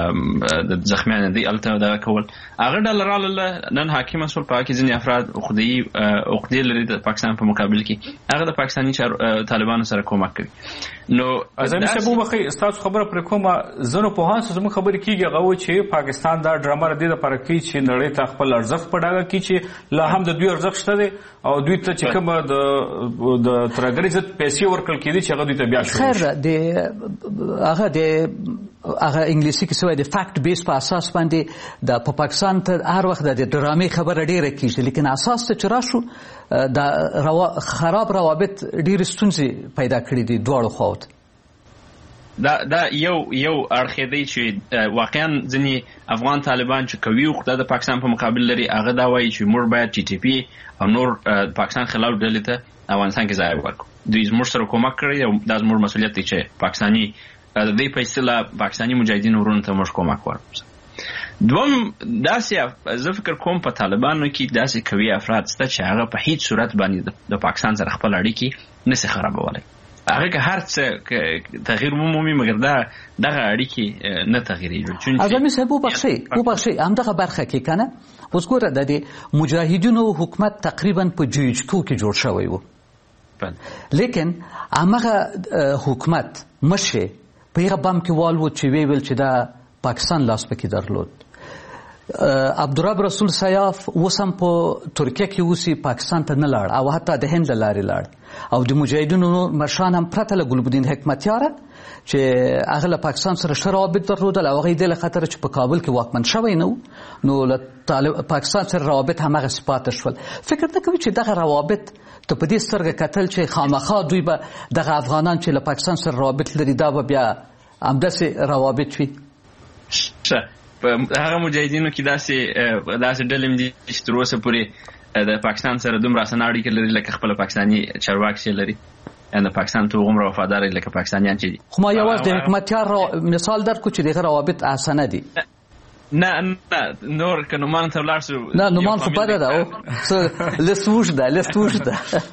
د زخمیانو دی الته دا کول هغه ډالراله نن حاکم مسول پاکي ځینې افراد خودي او خودي لري د پاکستان په مقابل کې هغه د پاکستاني طالبانو سره کومک کوي نو ازمي سبو مخې استاد خبره پر کومه زنو په هانس زمو خبرې کیږي هغه چې پاکستان دا ډرامه ردی د پر کوي چې نړۍ ته خپل ارزښت پډاګه کی چې لا هم د دوی ارزښت شته دي او دوی ته چې کومه د د ترګری عزت پیسې ورکړل کېدي چې هغه دوی ته بیا شو خیر د هغه د هغه انګلیسي کې سوی د فیکټ بیس په اساس باندې د پاکستان ته هر وخت د ډرامې خبره ډیره کیږي لیکن اساس ته چر شو د خراب روابط ډیر ستونزې پیدا کړې دي دواړو خواوت دا دا یو یو اړخ دی چې واقعا ځینې افغان طالبان چې کوي خو د پاکستان په مقابل لري هغه دا وایي چې موږ باید ټي ټي پی او نور پاکستان خلاف ډلې ته افغانستان کې ځای ورکړو. دوی زموږ سره کومک کړی او دا زموږ مسؤلیت دی چې پاکستاني د دې په اصطلاح پاکستاني مجاهدینو ورونو ته موږ کومک ورکړو. دوم داسې زه فکر کوم په طالبانو کې داسې قوي افراد شته چې هغه په هیڅ صورت باندې د پاکستان سره خپل اړیکې نشي خرابولی. هغه که هر څه تغییر ومومي مګر دا دغه اړیکې نه تغییریږي. اعظمي صاحب وبخښئ وبخښئ همدغه برخه کې که نه اوس ګوره د مجاهدینو حکومت تقریبا په جیجکو کې جوړ شوی و، لیکن همغه حکومت مشر په هغه بم کې والو چې وی ویل چې دا پاکستان لاس پکې درلود. عبدالرب رسول سیاف اوس هم په ترکیه کې اوسي، پاکستان ته نه لاړ او حتی د هند له لارې لاړ او د مجاهدینو مشران هم پرته له ګلبدین حکمتیاره چې هغه له پاکستان سره ښه روابط درلودل او هغه یې دې له خطره چې په کابل کې واکمن شوی نه و نو له پاکستان سره روابط همغسې پاتې شول. فکر نه کوي چې دغه روابط ته په دې سترګه کتل چې خامخا دوی به دغه افغانان چې له پاکستان سره روابط لري دا به بیا همداسې روابط وي؟ ښه، په هغه مجاهدینو کې داسې داسې ډلې دي چې تر اوسه پورې د پاکستان سره دومره اسانه اړیکې لري لکه خپله پاکستاني چارواکي چې لري، د پاکستان ته هغومره وفادار دي لکه پاکستانیان چې دي. خو ما یوازې د حکمتیار مثال درکړو چې دغه روابط اسانه دي. نه نه نور که نومان ته ولاړ شو نه نومان خو بده ده او لست اوږده لست اوږده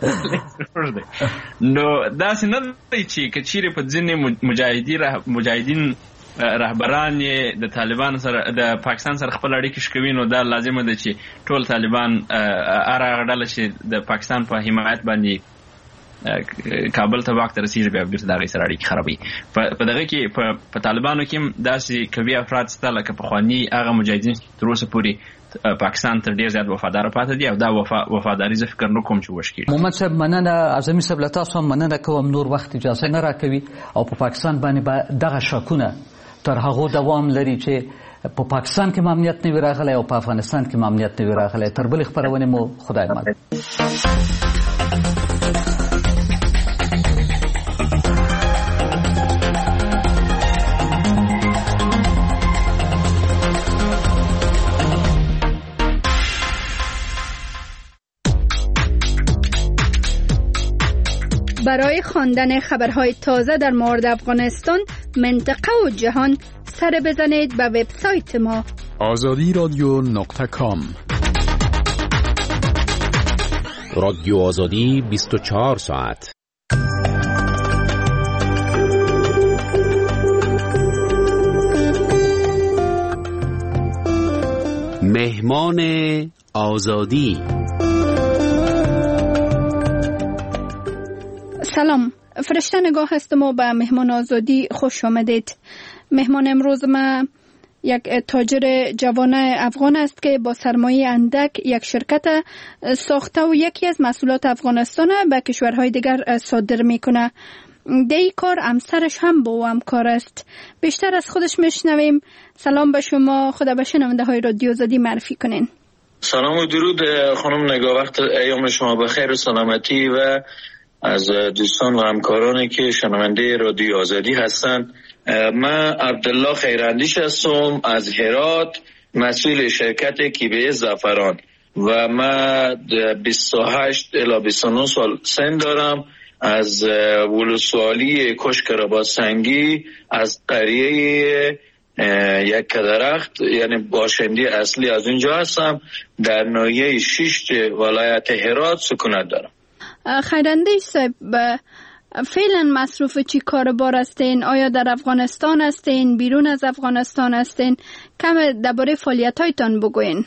نو داسې نه دی چې که چیرې په ځینې مجاهدین رهبران یې د طالبان سره د پاکستان سره خپل اړیکې شکوي نو دا لازمه ده چې ټول طالبان هر هغه ډله چې د پاکستان په حمایت باندې کابل ته واک ته رسیږي بیا بیرته د هغې سره اړیکې خرابوي. په دغه کې په طالبانو کې هم داسې قوي افراد شته لکه پخواني هغه مجاهدین تر اوسه پورې پاکستان تر ډېر زیات وفاداره پاتې دي او دا وفاداري زه فکر نه کوم چې وشکېږي. محمد صاحب مننه، اعظمي صاحب له تاسو هم مننه کوم، نور وخت اجازه نه راکوي او په پاکستان باندې به دغه شکونه تر هغو دوام لري چې په پاکستان کې امنیت نه وي راغلی او په افغانستان کې امنیت نه وي راغلی. تر بلې خپرونې مو خدای مل. برای خواندن خبرهای تازه در مورد افغانستان، منطقه و جهان سر بزنید به وبسایت ما آزادی رادیو نقطه کام. رادیو آزادی بیست و چهار ساعت. مهمان آزادی. سلام، فرشته نگاه هستم و به مهمان آزادی خوش آمدید. مهمان امروز ما یک تاجر جوان افغان است که با سرمایه اندک یک شرکت ساخته و یکی از محصولات افغانستان به کشورهای دیگر صادر میکنه. در این کار همسرش هم با او همکار است. بیشتر از خودش میشنویم. سلام به شما، خدا به شنونده های رادیو آزادی معرفی کنین. سلام و درود خانم نگاه، وقت ایام شما بخیر و سلامتی و از دوستان و همکارانی که شنونده رادیو آزادی هستند. من عبدالله خیراندیش هستم از هرات، مسئول شرکت کیبه زعفران و من بیست و هشت الی بیست و نه سال سن دارم. از ولسوالی کشک رباط سنگی از قریه یک درخت یعنی باشنده اصلی از اونجا هستم. در ناحیه شش ولایت هرات سکونت دارم. خیراندیش صاحب، فعلا مصروف چی کاربار هستین؟ آیا در افغانستان هستین؟ بیرون از افغانستان هستین؟ کم درباره فعالیت‌هایتان بگوین.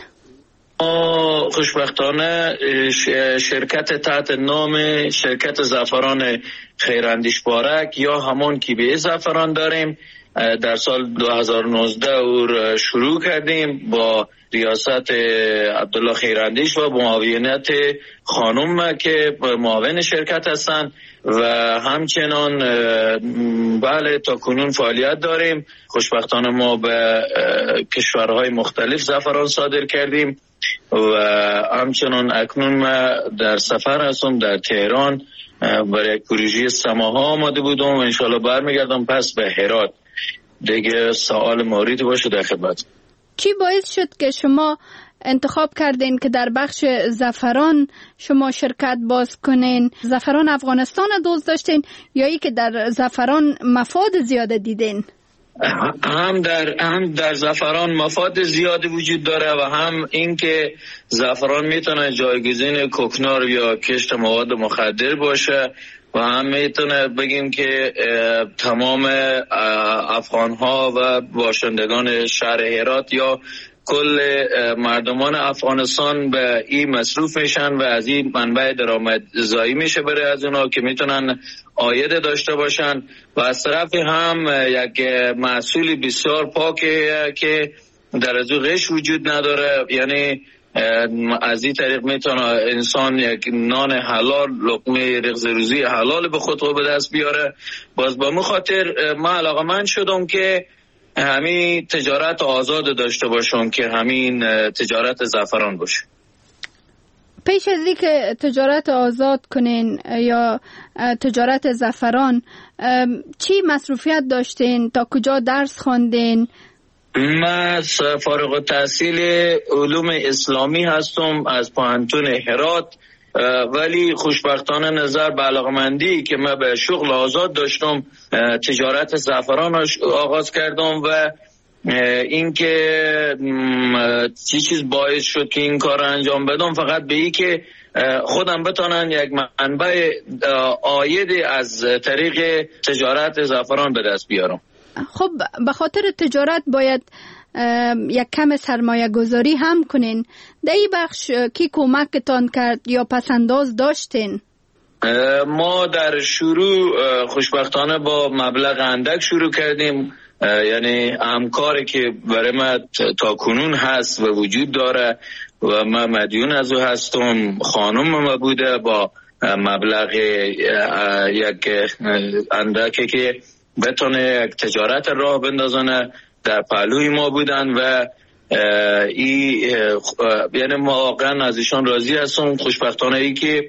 خوشبختانه شرکت تحت نام شرکت زعفران خیراندیش بارک یا همون کیبه زعفران داریم. در سال دو هزار و نوزده او شروع کردیم با ریاست عبدالله خیراندیش و معاونت خانم که معاون شرکت هستند و همچنان بله تا کنون فعالیت داریم. خوشبختانه ما به کشورهای مختلف زعفران صادر کردیم و همچنان اکنون ما در سفر هستم در تهران برای پروژه سماها آماده بودم و انشالله برمیگردم پس به هرات دیگه سوال موردی باشه در خدمت. چی باعث شد که شما انتخاب کردین که در بخش زعفران شما شرکت باز کنین؟ زعفران افغانستان دوست داشتین یا ای که در زعفران مفاد زیاده دیدین؟ هم در هم در زعفران مفاد زیادی وجود داره و هم اینکه زعفران میتونه جایگزین کوکنار یا کشت مواد مخدر باشه و هم میتونه بگیم که تمام افغان ها و باشندگان شهر هرات یا کل مردمان افغانستان به این مصروف میشن و از این منبع درآمدزایی میشه برای از اونا که میتونن عاید داشته باشن و از طرف هم یک محصول بسیار پاکه که در از غش وجود نداره، یعنی از این طریق میتونه انسان یک نان حلال، لقمه رغز روزی حلال به خود به دست بیاره. باز با مخاطر ما علاقه‌مند شدم که همین تجارت آزاد داشته باشم که همین تجارت زعفران باشه. پیش از اینکه تجارت آزاد کنین یا تجارت زعفران چی مصروفیت داشتین؟ تا کجا درس خواندین؟ من فارغ التحصیل علوم اسلامی هستم از پوهنتون هرات، ولی خوشبختانه نظر به علاقمندی که من به شغل آزاد داشتم تجارت زعفران آغاز کردم و اینکه چی چیز باعث شد که این کار انجام بدم فقط به این که خودم بتونن یک منبع عاید از طریق تجارت زعفران به دست بیارم. خب به خاطر تجارت باید یک کم سرمایه گذاری هم کنین. در این بخش کی کمکتان کرد یا پسنداز داشتین؟ ما در شروع خوشبختانه با مبلغ اندک شروع کردیم، یعنی همکاری که برای ما تا کنون هست و وجود داره و من مدیون از او هستم، خانم ما بوده با مبلغ یک اندکی که بتونه یک تجارت راه بندازنه در پهلوی ما بودن و ای یعنی ما واقعا از ایشان راضی هستم. خوشبختانه ای که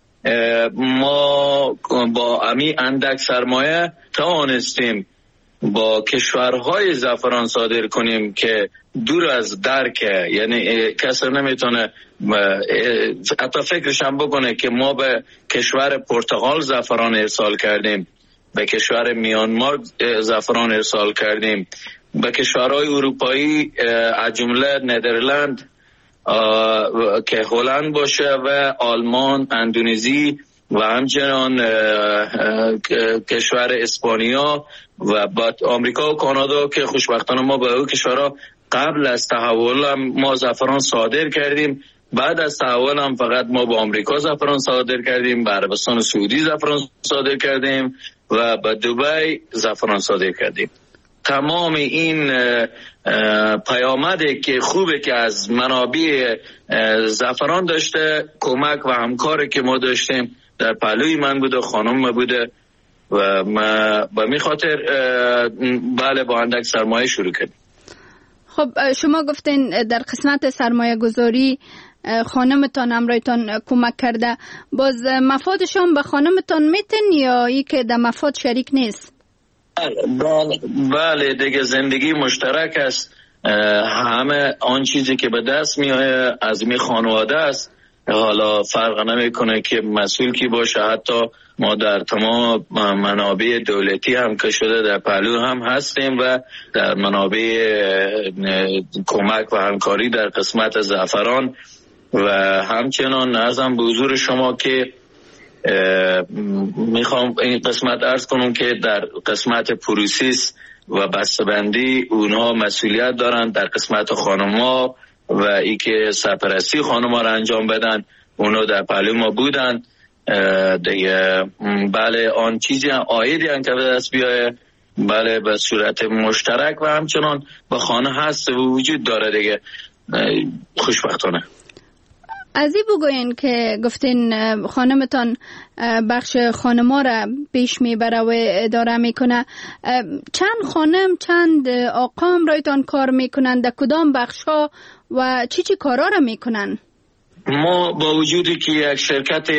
ما با امی اندک سرمایه توانستیم با کشورهای زعفران صادر کنیم که دور از درکه، یعنی کسی نمیتونه حتی فکرش هم بکنه که ما به کشور پرتغال زعفران ارسال کردیم، به کشور میانمار زعفران ارسال کردیم، به کشورهای اروپایی از جمله ندرلند که هلند باشه و آلمان، اندونزی و همچنان کشور اسپانیا و بعد آمریکا و کانادا که خوشبختانه ما به اون کشورها قبل از تحول هم ما زعفران صادر کردیم. بعد از تحول هم فقط ما به آمریکا زعفران صادر کردیم، به عربستان سعودی زعفران صادر کردیم و به دبی زعفران صادر کردیم. تمام این پیامده که خوبه که از منابع زعفران داشته، کمک و همکاری که ما داشتیم در پهلوی من بوده، خانم ما بوده و ما به می خاطر بله با اندک سرمایه شروع کردیم. خب شما گفتین در قسمت سرمایه گذاری خانمتان همراهتان کمک کرده، باز مفادشان به خانمتان میتن یا ای که در مفاد شریک نیست؟ بله, بله دیگه زندگی مشترک است، همه آن چیزی که به دست میاد از می خانواده است، حالا فرق نمیکنه که مسئول کی باشه. حتی ما در تمام منابع دولتی هم که شده در پهلو هم هستیم و در منابع کمک و همکاری در قسمت زعفران و همچنان ارزم به حضور شما که میخوام این قسمت عرض کنم که در قسمت پروسیس و بسته‌بندی اونها مسئولیت دارن، در قسمت خانم‌ها و ای که سرپرستی خانم‌ها را انجام بدن اونها در پهلو ما بودن دیگه. بله آن چیزی هم عایدی هم که به دست بیایه بله به صورت مشترک و همچنان به خانه هست و وجود داره دیگه. خوشبختانه از این بگوین که گفتین خانمتان بخش خانما را پیش میبره و اداره میکنه، چند خانم چند آقا همراهتان کار میکنن، در کدام بخش ها و چی چی کارا را میکنن؟ ما با وجودی که یک شرکت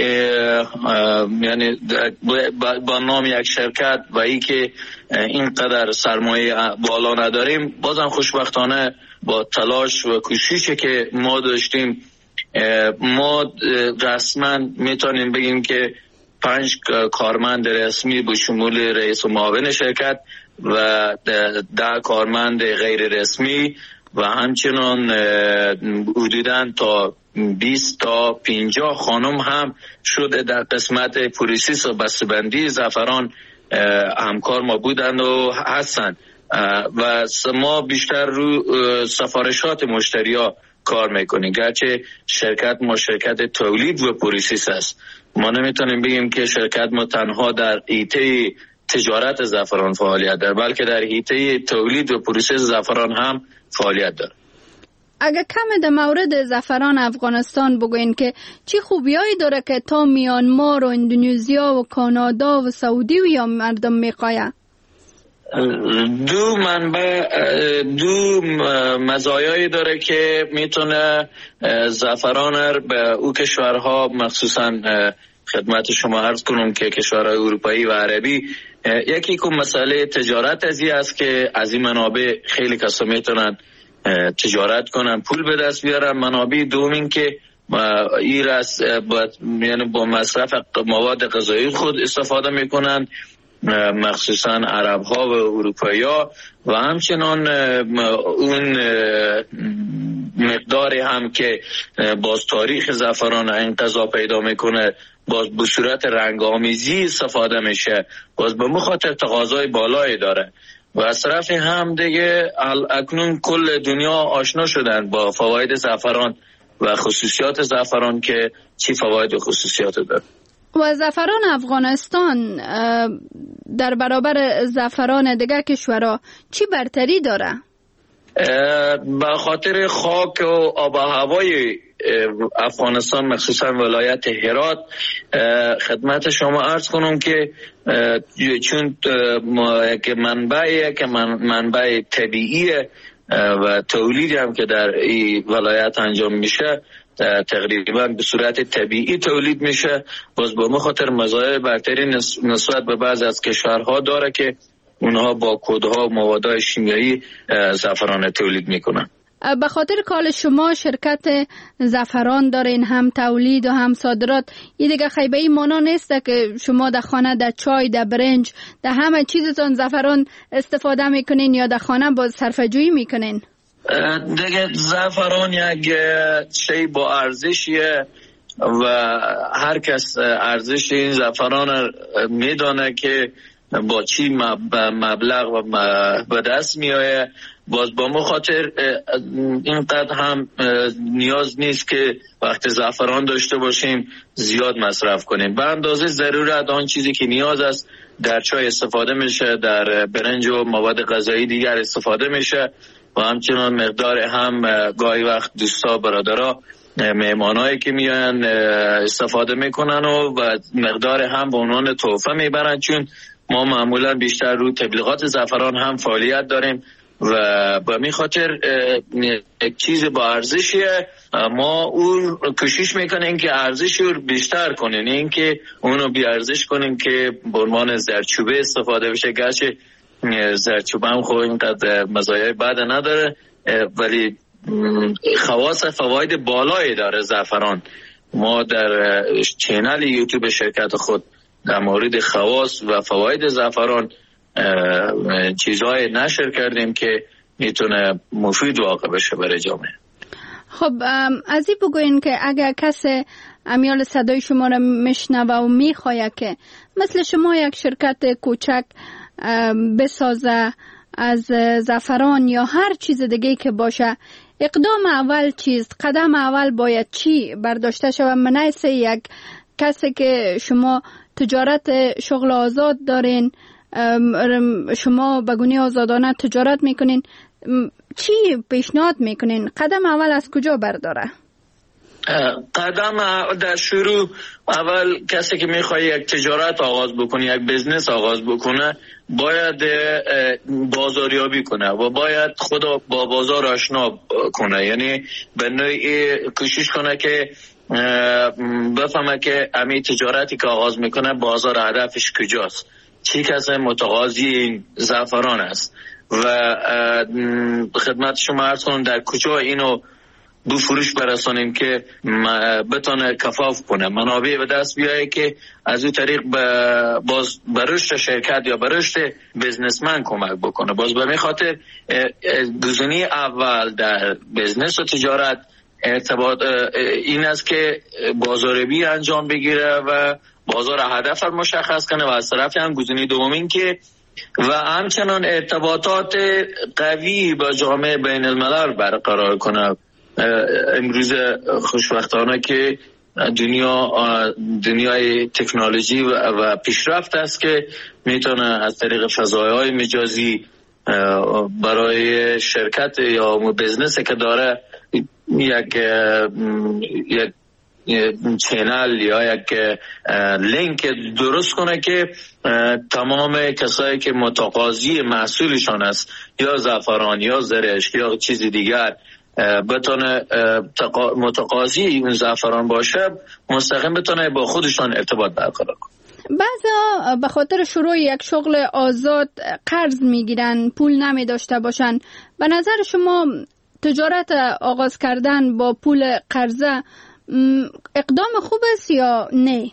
یعنی با نام یک شرکت و ای که اینقدر سرمایه بالا نداریم، بازم خوشبختانه با تلاش و کوششی که ما داشتیم ما رسما میتونیم بگیم که پنج کارمند رسمی به شمول رئیس و معاون شرکت و ده کارمند غیر رسمی و همچنان حدوداً تا بیست تا پنجاه خانم هم شده در قسمت پروسس و بسته‌بندی زعفران همکار ما بودند و هستند و ما بیشتر رو سفارشات مشتریا کار میکنیم، گرچه شرکت ما شرکت تولید و پروسس است. ما نمیتونیم بگیم که شرکت ما تنها در حیطه تجارت زعفران فعالیت داره، بلکه در حیطه تولید و پروسس زعفران هم فعالیت داره. اگر کم در مورد زعفران افغانستان بگوین که چی خوبیایی داره که تا میانمار و اندونزیا و کانادا و سعودی و یا مردم میخواه؟ دو منبع دو مزایایی داره که میتونه زعفران رو به او کشورها، مخصوصا خدمت شما عرض کنم که کشورهای اروپایی و عربی، یکی که مسئله تجارت ازی است که از این منابع خیلی کسا میتونن تجارت کنن، پول به دست بیارن. منابع دومین که ایر است با یعنی با مصرف مواد غذایی خود استفاده میکنن، مخصوصا عرب ها و اروپایی ها، و همچنان اون مقداری هم که باز تاریخ زعفران انقضا پیدا میکنه باز به صورت رنگ آمیزی استفاده میشه، باز به مخاطر تقاضای بالایی داره و از طرف هم دیگه اکنون کل دنیا آشنا شدن با فواید زعفران و خصوصیات زعفران که چی فواید و خصوصیات داره. و زعفران افغانستان در برابر زعفران دیگر کشورها چی برتری داره؟ به خاطر خاک و آب و هوای افغانستان، مخصوصا ولایت هرات، خدمت شما عرض کنم که چون که منبعی که منبع طبیعی و تولیدی هم که در این ولایت انجام میشه تقریبا به صورت طبیعی تولید میشه، باز با مخاطر مزایای برتری نسبت به بعض از کشورها داره که اونها با کودها و موادهای شیمیایی زعفران تولید میکنن. به خاطر کال شما شرکت زعفران دارین، هم تولید و هم صادرات، این دیگه خیبه ای مانا نیست که شما در خانه در چای، در برنج، در همه چیزتون زعفران استفاده میکنین یا در خانه باز صرفه جویی میکنین؟ دیگه زعفران یک شی با ارزشیه و هر کس ارزش این زعفران میدانه که با چی مبلغ و به دست میآید. باز با مخاطر اینقدر هم نیاز نیست که وقت زعفران داشته باشیم زیاد مصرف کنیم، به اندازه ضرورت آن چیزی که نیاز است در چای استفاده میشه، در برنج و مواد غذایی دیگر استفاده میشه و همچنان مقدار هم گاهی وقت دوستا برادرها مهمانایی که میان استفاده میکنن و مقدار هم به عنوان تحفه میبرن، چون ما معمولا بیشتر رو تبلیغات زعفران هم فعالیت داریم و به می خاطر یک چیز با ارزشیه. ما اون کوشش میکنیم که ارزش رو بیشتر کنیم، این که اونو بی ارزش کنیم که به عنوان زردچوبه استفاده بشه، گرچه زردچوبه هم خوب اینقدر مزایای بد نداره ولی خواص فواید بالایی داره زعفران. ما در چینل یوتیوب شرکت خود در مورد خواص و فواید زعفران چیزهای نشر کردیم که میتونه مفید واقع بشه برای جامعه. خب از این بگوین که اگر کسی امیال صدای شما را میشنوه و میخواه که مثل شما یک شرکت کوچک بسازه از زعفران یا هر چیز دیگه که باشه، اقدام اول چیست؟ قدم اول باید چی برداشته شود؟ منیس یک کسی که شما تجارت شغل آزاد دارین، شما بگونی آزادانه تجارت میکنین، چی پیشنهاد میکنین؟ قدم اول از کجا برداره؟ قدم در شروع اول کسی که میخواد یک تجارت آغاز بکنه، یک بزنس آغاز بکنه، باید بازاریابی کنه و باید خود با بازار آشنا کنه. یعنی به نوعی کوشش کنه که بفهمه که همین تجارتی که آغاز میکنه بازار هدفش کجاست، چی کسی متقاضی این زعفران است و خدمت شما عرض کنم در کجا اینو دو فروش برسانیم که بتونه کفاف کنه، منابع به دست بیایه که از اون طریق باز برشت شرکت یا برشت بزنسمن کمک بکنه. باز به می خاطر گزینه اول در بزنس و تجارت ارتباط این است که بازاریابی انجام بگیره و بازار هدف رو مشخص کنه و از طرف هم گزینه دوم این که و همچنان ارتباطات قوی با جامعه بین الملل برقرار کنه. امروز خوشبختانه که دنیا دنیای تکنولوژی و پیشرفت است که میتونه از طریق فضایهای مجازی برای شرکت یا بزنسی که داره یک یک چینل یا یک لینک درست کنه که تمام کسایی که متقاضی محصولشان است یا زعفران یا زرشک یا چیزی دیگر بتونه متقاضی این زعفران باشه، مستقیم بتونه با خودشان ارتباط برقرار کنه. بعضا به خاطر شروع یک شغل آزاد قرض میگیرن، پول نمی داشته باشن. به نظر شما تجارت آغاز کردن با پول قرضه اقدام خوب است یا نه؟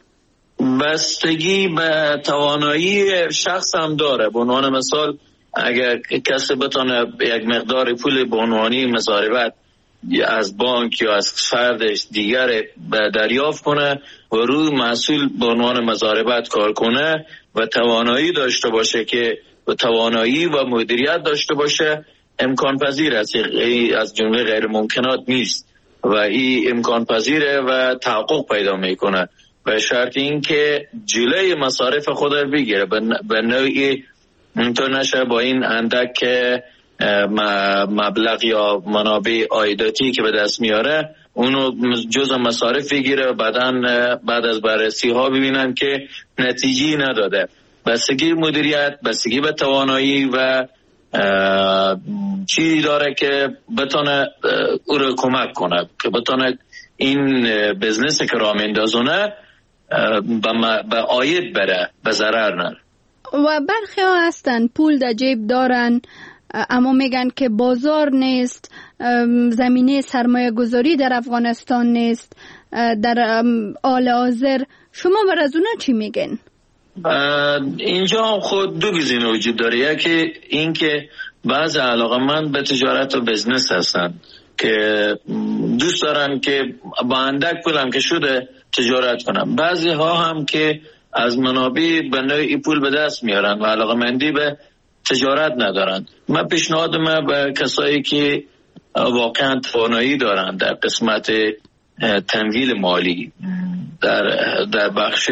بستگی به توانایی شخص هم داره. به عنوان مثال اگر کسی بتونه یک مقدار پول به عنوانی مضاربت از بانک یا از فردش دیگر دریافت کنه و روی محصول به عنوان مضاربت کار کنه و توانایی داشته باشه که و توانایی و مدیریت داشته باشه، امکان پذیر است. از جمله غیر ممکنات نیست و این امکان پذیره و تحقق پیدا میکنه و شرط این که جلوی مصارف خود رو بگیره، به نوعی اینطور نشه با این اندک مبلغ یا منابع عایداتی که به دست میاره اونو جزء مصارف بگیره و بعداً بعد از بررسی ها ببینن که نتیجه نداده. بستگی مدیریت، بستگی به توانایی و چیزی داره که بتونه او رو کمک کنه که بتونه این بزنسی که راه میندازونه به عاید بره، به ضرر نره. و برخی ها هستن پول در جیب دارن اما میگن که بازار نیست، زمینه سرمایه گذاری در افغانستان نیست در حال حاضر. شما بر از اونا چی میگن؟ اینجا خود دو گزینه وجود داره. یکی این که بعض علاقه‌مند به تجارت و بزنس هستن که دوست دارن که با اندک پولم که شده تجارت کنن. بعضی ها هم که از منابع به نوعی پول به دست میارن و علاقه‌مندی به تجارت ندارن. من پیشنهاد من به کسایی که واقعا توانایی دارن در قسمت تمویل مالی در در بخش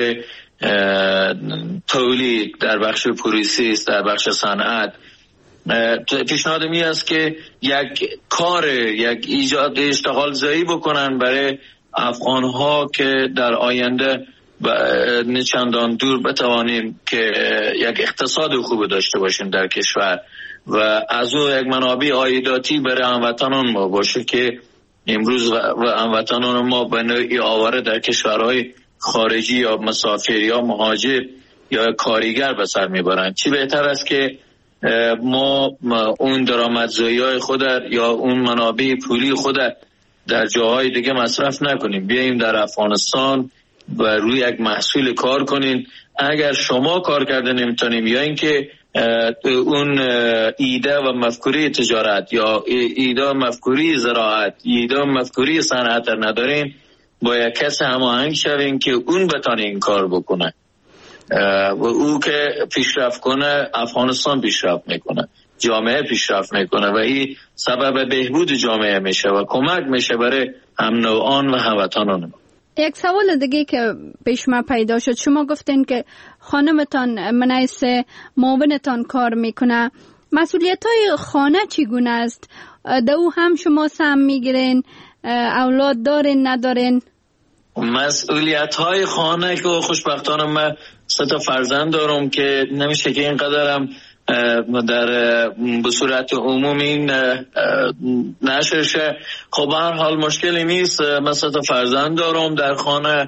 تولید، در بخش پروسس، در بخش صنعت، پیشنهاد می است که یک کار یک ایجاد اشتغال زایی بکنن برای افغان ها که در آینده نه چندان دور بتوانیم که یک اقتصاد خوب داشته باشیم در کشور و از او یک منابع عایداتی برای هموطنان ما باشه که امروز و هموطنان ما به نوعی آواره در کشورهای خارجی یا مسافر یا مهاجر یا کارگر به سر میبرن. چی بهتر است که ما اون درآمدزایی‌های خود یا اون منابع پولی خود در جاهای دیگه مصرف نکنیم، بیاییم در افغانستان و روی یک محصول کار کنین. اگر شما کار کردن نمیتونیم یا اینکه اون ایده و مفکوری تجارت یا ایده و مفکوری زراعت، ایده و مفکوری صنعت ندارین، با یک کس هماهنگ شوین که اون بتونه این کار بکنه و او که پیشرفت کنه افغانستان پیشرفت میکنه، جامعه پیشرفت میکنه و این سبب بهبود جامعه میشه و کمک میشه برای هم نوعان و هموطنان. یک سوال دیگه که پیش ما پیدا شد، شما گفتین که خانمتان منیس معاونتان کار میکنه، مسئولیت های خانه چگونه است؟ در او هم شما سهم میگیرین اولاد دارین ندارین؟ مسئولیت های خانه که خوشبختانه من سه تا فرزند دارم که نمیشه که اینقدرم در به صورت عمومی نشر شه. خب هر حال مشکلی نیست. من سه تا فرزند دارم در خانه،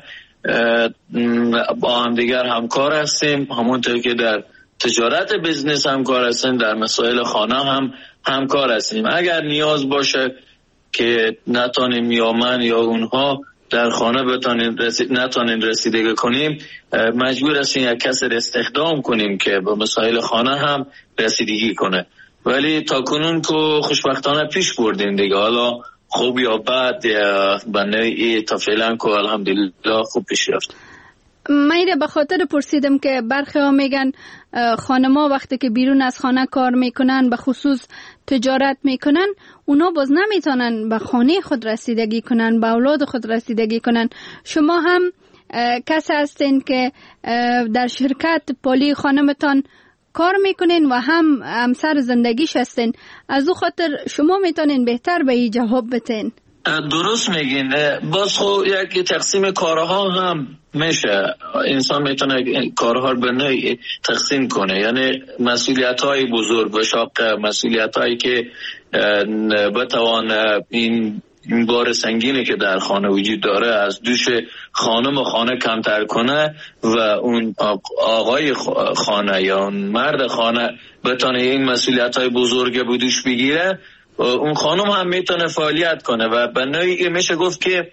با هم دیگر همکار هستیم، همونطور که در تجارت بزنس همکار هستیم، در مسائل خانه هم همکار هستیم. اگر نیاز باشه که نتونیم یا من یا اونها در خانه بتونیم رسید نتونیم رسیدگی کنیم، مجبور هستیم یک کس استخدام کنیم که به مسائل خانه هم رسیدگی کنه. ولی تا کنون که خوشبختانه پیش بردیم دیگه، حالا خوب یا بد یا بنای تا فعلا که الحمدلله خوب پیش رفت. من به خاطر پرسیدم که برخی ها میگن خانما وقتی که بیرون از خانه کار میکنن، به خصوص تجارت میکنن، اونا باز نمیتونن به خانه خود رسیدگی کنن، به اولاد خود رسیدگی کنن. شما هم کسی هستین که در شرکت پالی خانمتان کار میکنین و هم همسر زندگیش هستین، از او خاطر شما میتونین بهتر به این جواب بتین. درست میگین. باز خب یک تقسیم کارها هم میشه، انسان میتونه کارها رو به نوعی تقسیم کنه، یعنی مسئولیت های بزرگ و شاق، مسئولیت هایی که بتوان این این بار سنگینی که در خانه وجود داره از دوش خانم و خانه کمتر کنه و اون آقای خانه یا اون مرد خانه بتونه این مسئولیت های بزرگ به دوش بگیره، اون خانم هم میتونه فعالیت کنه و به نوعی میشه گفت که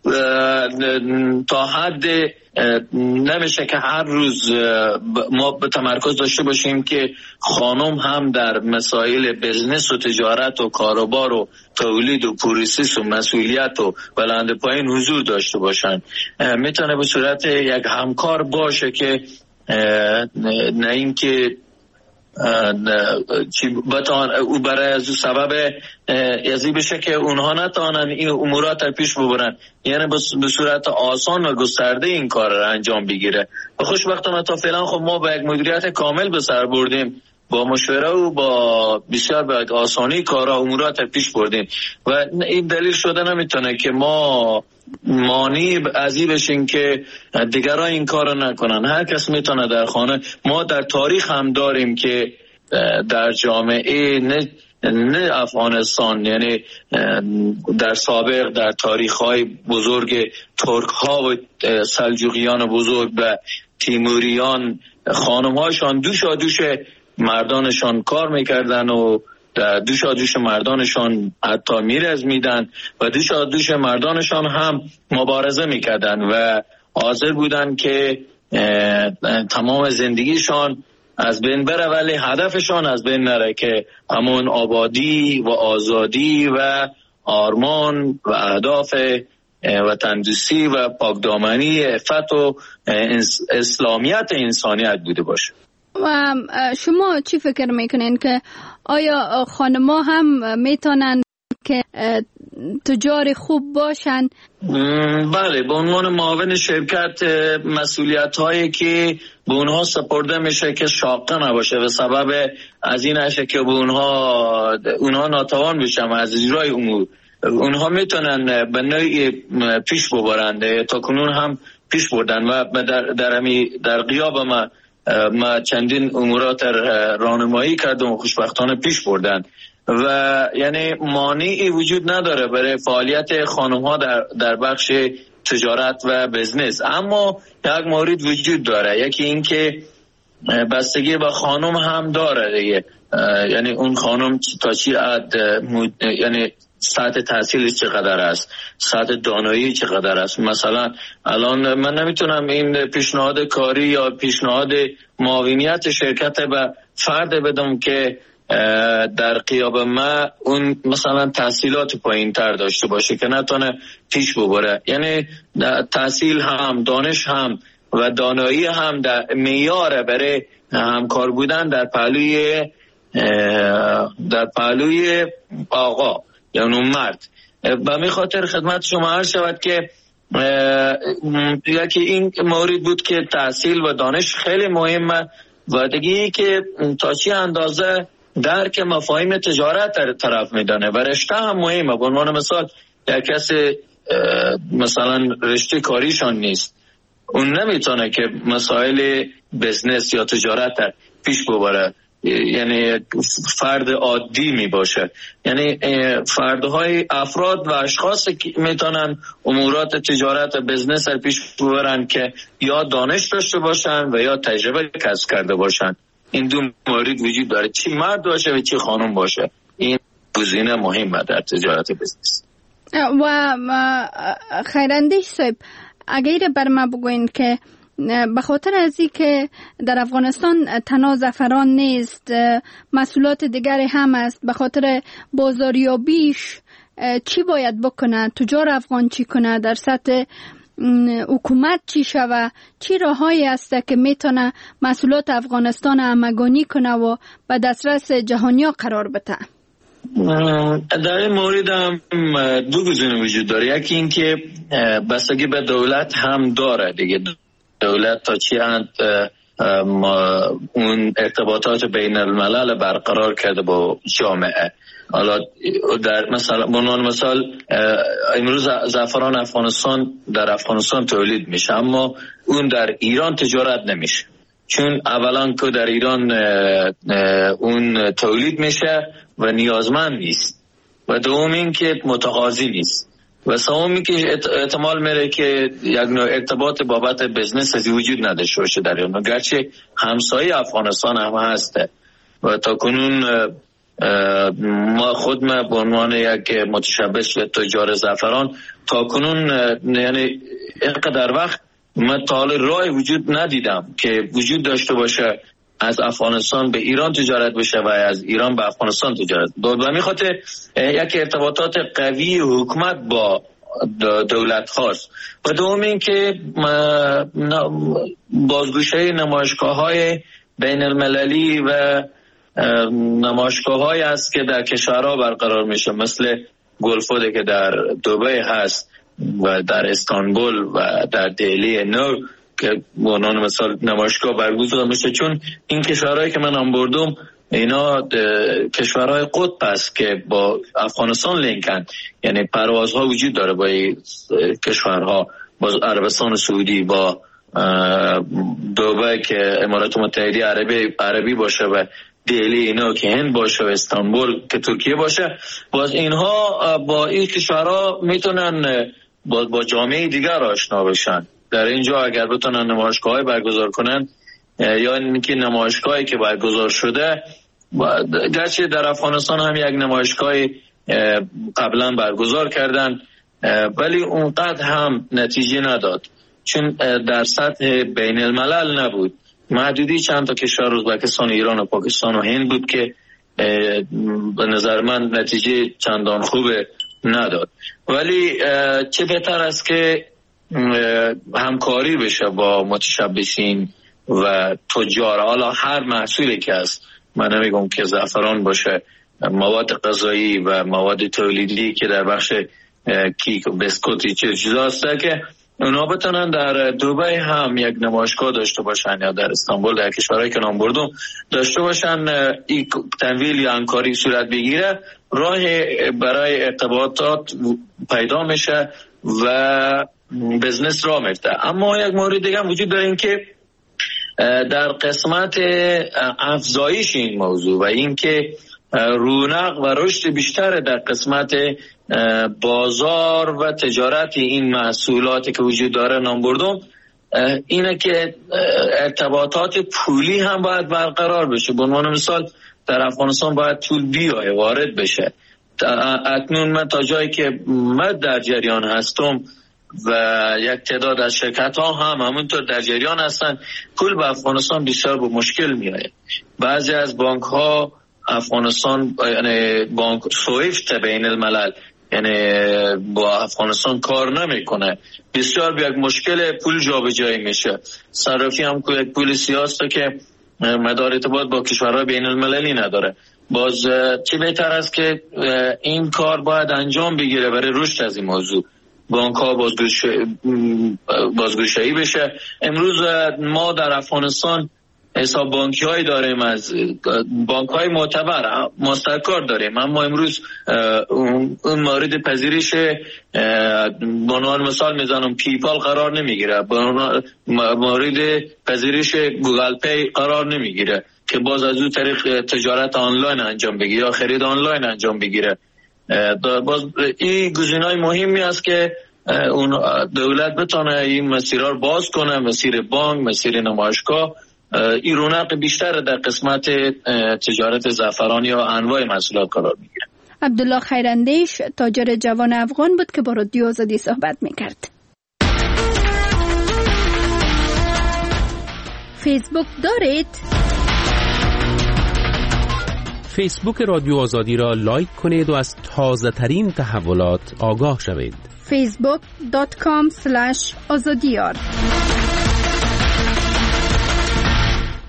تا حد نمیشه که هر روز ما به تمرکز داشته باشیم که خانم هم در مسائل بزنس و تجارت و کاروبار و تولید و پروسس و مسئولیت و بلند پایین حضور داشته باشن. میتونه به صورت یک همکار باشه که نه اینکه چی بتوان او برای از سبب ازی بشه که اونها نتوانن این امورات رو پیش ببرن، یعنی به صورت آسان و گسترده این کار رو انجام بگیره. و خوشبختانه تا فعلا خب ما با یک مدیریت کامل به سر بردیم، با مشوره و با بسیار به آسانی کارا امورات رو پیش بردیم و این دلیل شده نمیتونه که ما مانی ازی بشین که دیگران این کار رو نکنن. هر کس میتونه در خانه. ما در تاریخ هم داریم که در جامعه نه نه افغانستان، یعنی در سابق در تاریخ‌های بزرگ ترک ها و سلجوقیان بزرگ و تیموریان، خانم‌هاشان دوشا دوش مردانشان کار میکردن و در دوشا دوش مردانشان حتی میرز میدن و دوشا دوش مردانشان هم مبارزه میکردن و حاضر بودن که تمام زندگیشان از بین بره ولی هدفشان از بین نره، که همون آبادی و آزادی و آرمان و اهداف و تندرستی و پاکدامنی عفت و اسلامیت انسانیت بوده باشه. و شما چی فکر میکنین که آیا خانم‌ها هم میتونن که تجار خوب باشن؟ بله، به عنوان معاون شرکت مسئولیت هایی که به اونها سپرده میشه که شاقه نباشه و سبب از این نشه که به اونها اونها ناتوان بشن از اجرای امور، اونها میتونن به نوعی پیش ببرند. تا کنون هم پیش بردن و در در, در غیاب ما ما چندین امورات راهنمایی کردم و خوشبختانه پیش بردن و یعنی مانعی وجود نداره برای فعالیت خانم‌ها در در بخش تجارت و بزنس. اما یک مورد وجود داره، یکی این که بستگی به خانم هم داره دیگه، یعنی اون خانم تا چی حد یعنی سطح تحصیل چقدر است، سطح دانایی چقدر است. مثلا الان من نمیتونم این پیشنهاد کاری یا پیشنهاد معاونیت شرکت به فرد بدم که در قیاب ما اون مثلا تحصیلات پایین تر داشته باشه که نتونه پیش ببره. یعنی تحصیل هم دانش هم و دانایی هم در معیار برای همکار بودن در پهلوی در پهلوی آقا یعنی مرد. به می خاطر خدمت شما عرض شود که یکی این مورد بود که تحصیل و دانش خیلی مهمه و دیگه که تا چی اندازه درک مفاهیم تجارت طرف میدانه و رشته هم مهمه. به عنوان مثال یک کسی مثلا رشته کاریشان نیست، اون نمیتونه که مسائل بزنس یا تجارت پیش ببره، یعنی فرد عادی می باشه. یعنی فردهای افراد و اشخاص میتونن امورات تجارت و بزنس رو پیش ببرن که یا دانش داشته باشن و یا تجربه کسب کرده باشن. این دو مورد وجود داره، چی مرد باشه و چی خانم باشه. این گزینه مهمه در تجارت بزنس. و خیراندیش صاحب، اگر بر ما بگوین که به خاطر از این که در افغانستان تنها زعفران نیست، محصولات دیگری هم است، به خاطر بازاریابیش چی باید بکنه؟ تجار افغان چی کنه؟ در سطح حکومت چی شوه؟ چی راههایی است که میتونه محصولات افغانستان همگانی کنه و به دسترس جهانیا قرار بده؟ در این مورد هم دو گزینه وجود داره. یکی این که بستگی به دولت هم داره دیگه، دولت تا چی اند اون ارتباطات بین الملل برقرار کرده با جامعه. حالا در مثلا بنان مثال امروز زعفران افغانستان در افغانستان تولید میشه، اما اون در ایران تجارت نمیشه، چون اولا که در ایران اون تولید میشه و نیازمند نیست، و دوم این که متقاضی نیست، و سومی که احتمال میره که یک نوع ارتباط بابت بزنس از وجود نداشته باشه در ایران، گرچه همسایه افغانستان هم هسته. و تا کنون ما خود ما به عنوان یک متشبث و تجار زعفران تا کنون یعنی اینقدر وقت من تا حال راه وجود ندیدم که وجود داشته باشه از افغانستان به ایران تجارت بشه و از ایران به افغانستان تجارت. به همین خاطر یک ارتباطات قوی حکومت با دولت خاص. و دوم این که بازگوشه نمایشگاه های بین المللی و نمایشگاه های است که در کشورها برقرار میشه، مثل گلفود که در دبی هست و در استانبول و در دهلی نو که به عنوان مثال نمایشگاه برگزار میشه، چون این کشورهایی که من هم بردم اینا کشورهای قطب است که با افغانستان لینکن، یعنی پروازها وجود داره با کشورها، با عربستان سعودی، با دبی که امارات متحده عربی عربی باشه و دهلی اینا که هند باشه و استانبول که ترکیه باشه. باز اینها با این کشورها میتونن با, با جامعه دیگر آشنا بشن. در اینجا اگر بتونن نمایشگاه‌های برگزار کنن یا اینکه نمایشگاهی که برگزار شده، گرچه در افغانستان هم یک نمایشگاهی قبلا برگزار کردن ولی اونقدر هم نتیجه نداد، چون در سطح بین الملل نبود، محدودی چند تا کشور ازبکستان، ایران و پاکستان و هند بود که به نظر من نتیجه چندان خوبه نداد. ولی چه بهتر است که همکاری بشه با متشبثین و تجار، حالا هر محصولی که هست، من نمیگم که زعفران باشه، مواد غذایی و مواد تولیدی که در بخش کیک و بسکوتی چه چیزا هست که اونا بتونن در دبی هم یک نمایشگاه داشته باشن یا در استانبول، در کشورهایی که نام بردم داشته باشن، این تمویل یا همکاری صورت بگیره، راه برای ارتباطات پیدا میشه و بزنس را میفته. اما یک مورد دیگه هم وجود داره، این که در قسمت افزایش این موضوع و این که رونق و رشد بیشتر در قسمت بازار و تجارت این محصولاتی که وجود داره نام بردم، اینه که ارتباطات پولی هم باید برقرار بشه. به عنوان مثال در افغانستان باید پول بیای وارد بشه. اکنون من تا جایی که من در جریان هستم و یک تعداد از شرکت ها هم همونطور در جریان هستن، پول به افغانستان بسیار به مشکل میاد. بعضی از بانک ها افغانستان، یعنی بانک سویفت بین الملل، یعنی با افغانستان کار نمیکنه، بسیار به یک مشکل پول جابجایی میشه. صرافی هم که یک پول سیاسته که مدار ارتباط با کشورهای بین المللی نداره. باز چه بهتر است که این کار باید انجام بگیره برای رشد از این موضوع، بانک ها بازگوشایی بشه. امروز ما در افغانستان حساب بانکی های داریم، از بانک های معتبر مستقر داریم. اما امروز اون مورد پذیرش به عنوان مثال میزنم پیپال قرار نمیگیره، مورد پذیرش گوگل پی قرار نمیگیره که باز از اون طریق تجارت آنلاین انجام بگیره یا خرید آنلاین انجام بگیره. باز این گزینه‌های مهمی است که اون دولت بتونه این مسیرها رو باز کنه، مسیر بانک، مسیر نمایشگاه. این رونق بیشتر در قسمت تجارت زعفرانی یا انواع محصولات قرار میگیره. عبدالله خیراندیش تاجر جوان افغان بود که با رادیو آزادی صحبت میکرد. فیسبوک دارید؟ فیسبوک رادیو آزادی را لایک کنید و از تازه ترین تحولات آگاه شوید. فیسبوک دات کام اسلش آزادیار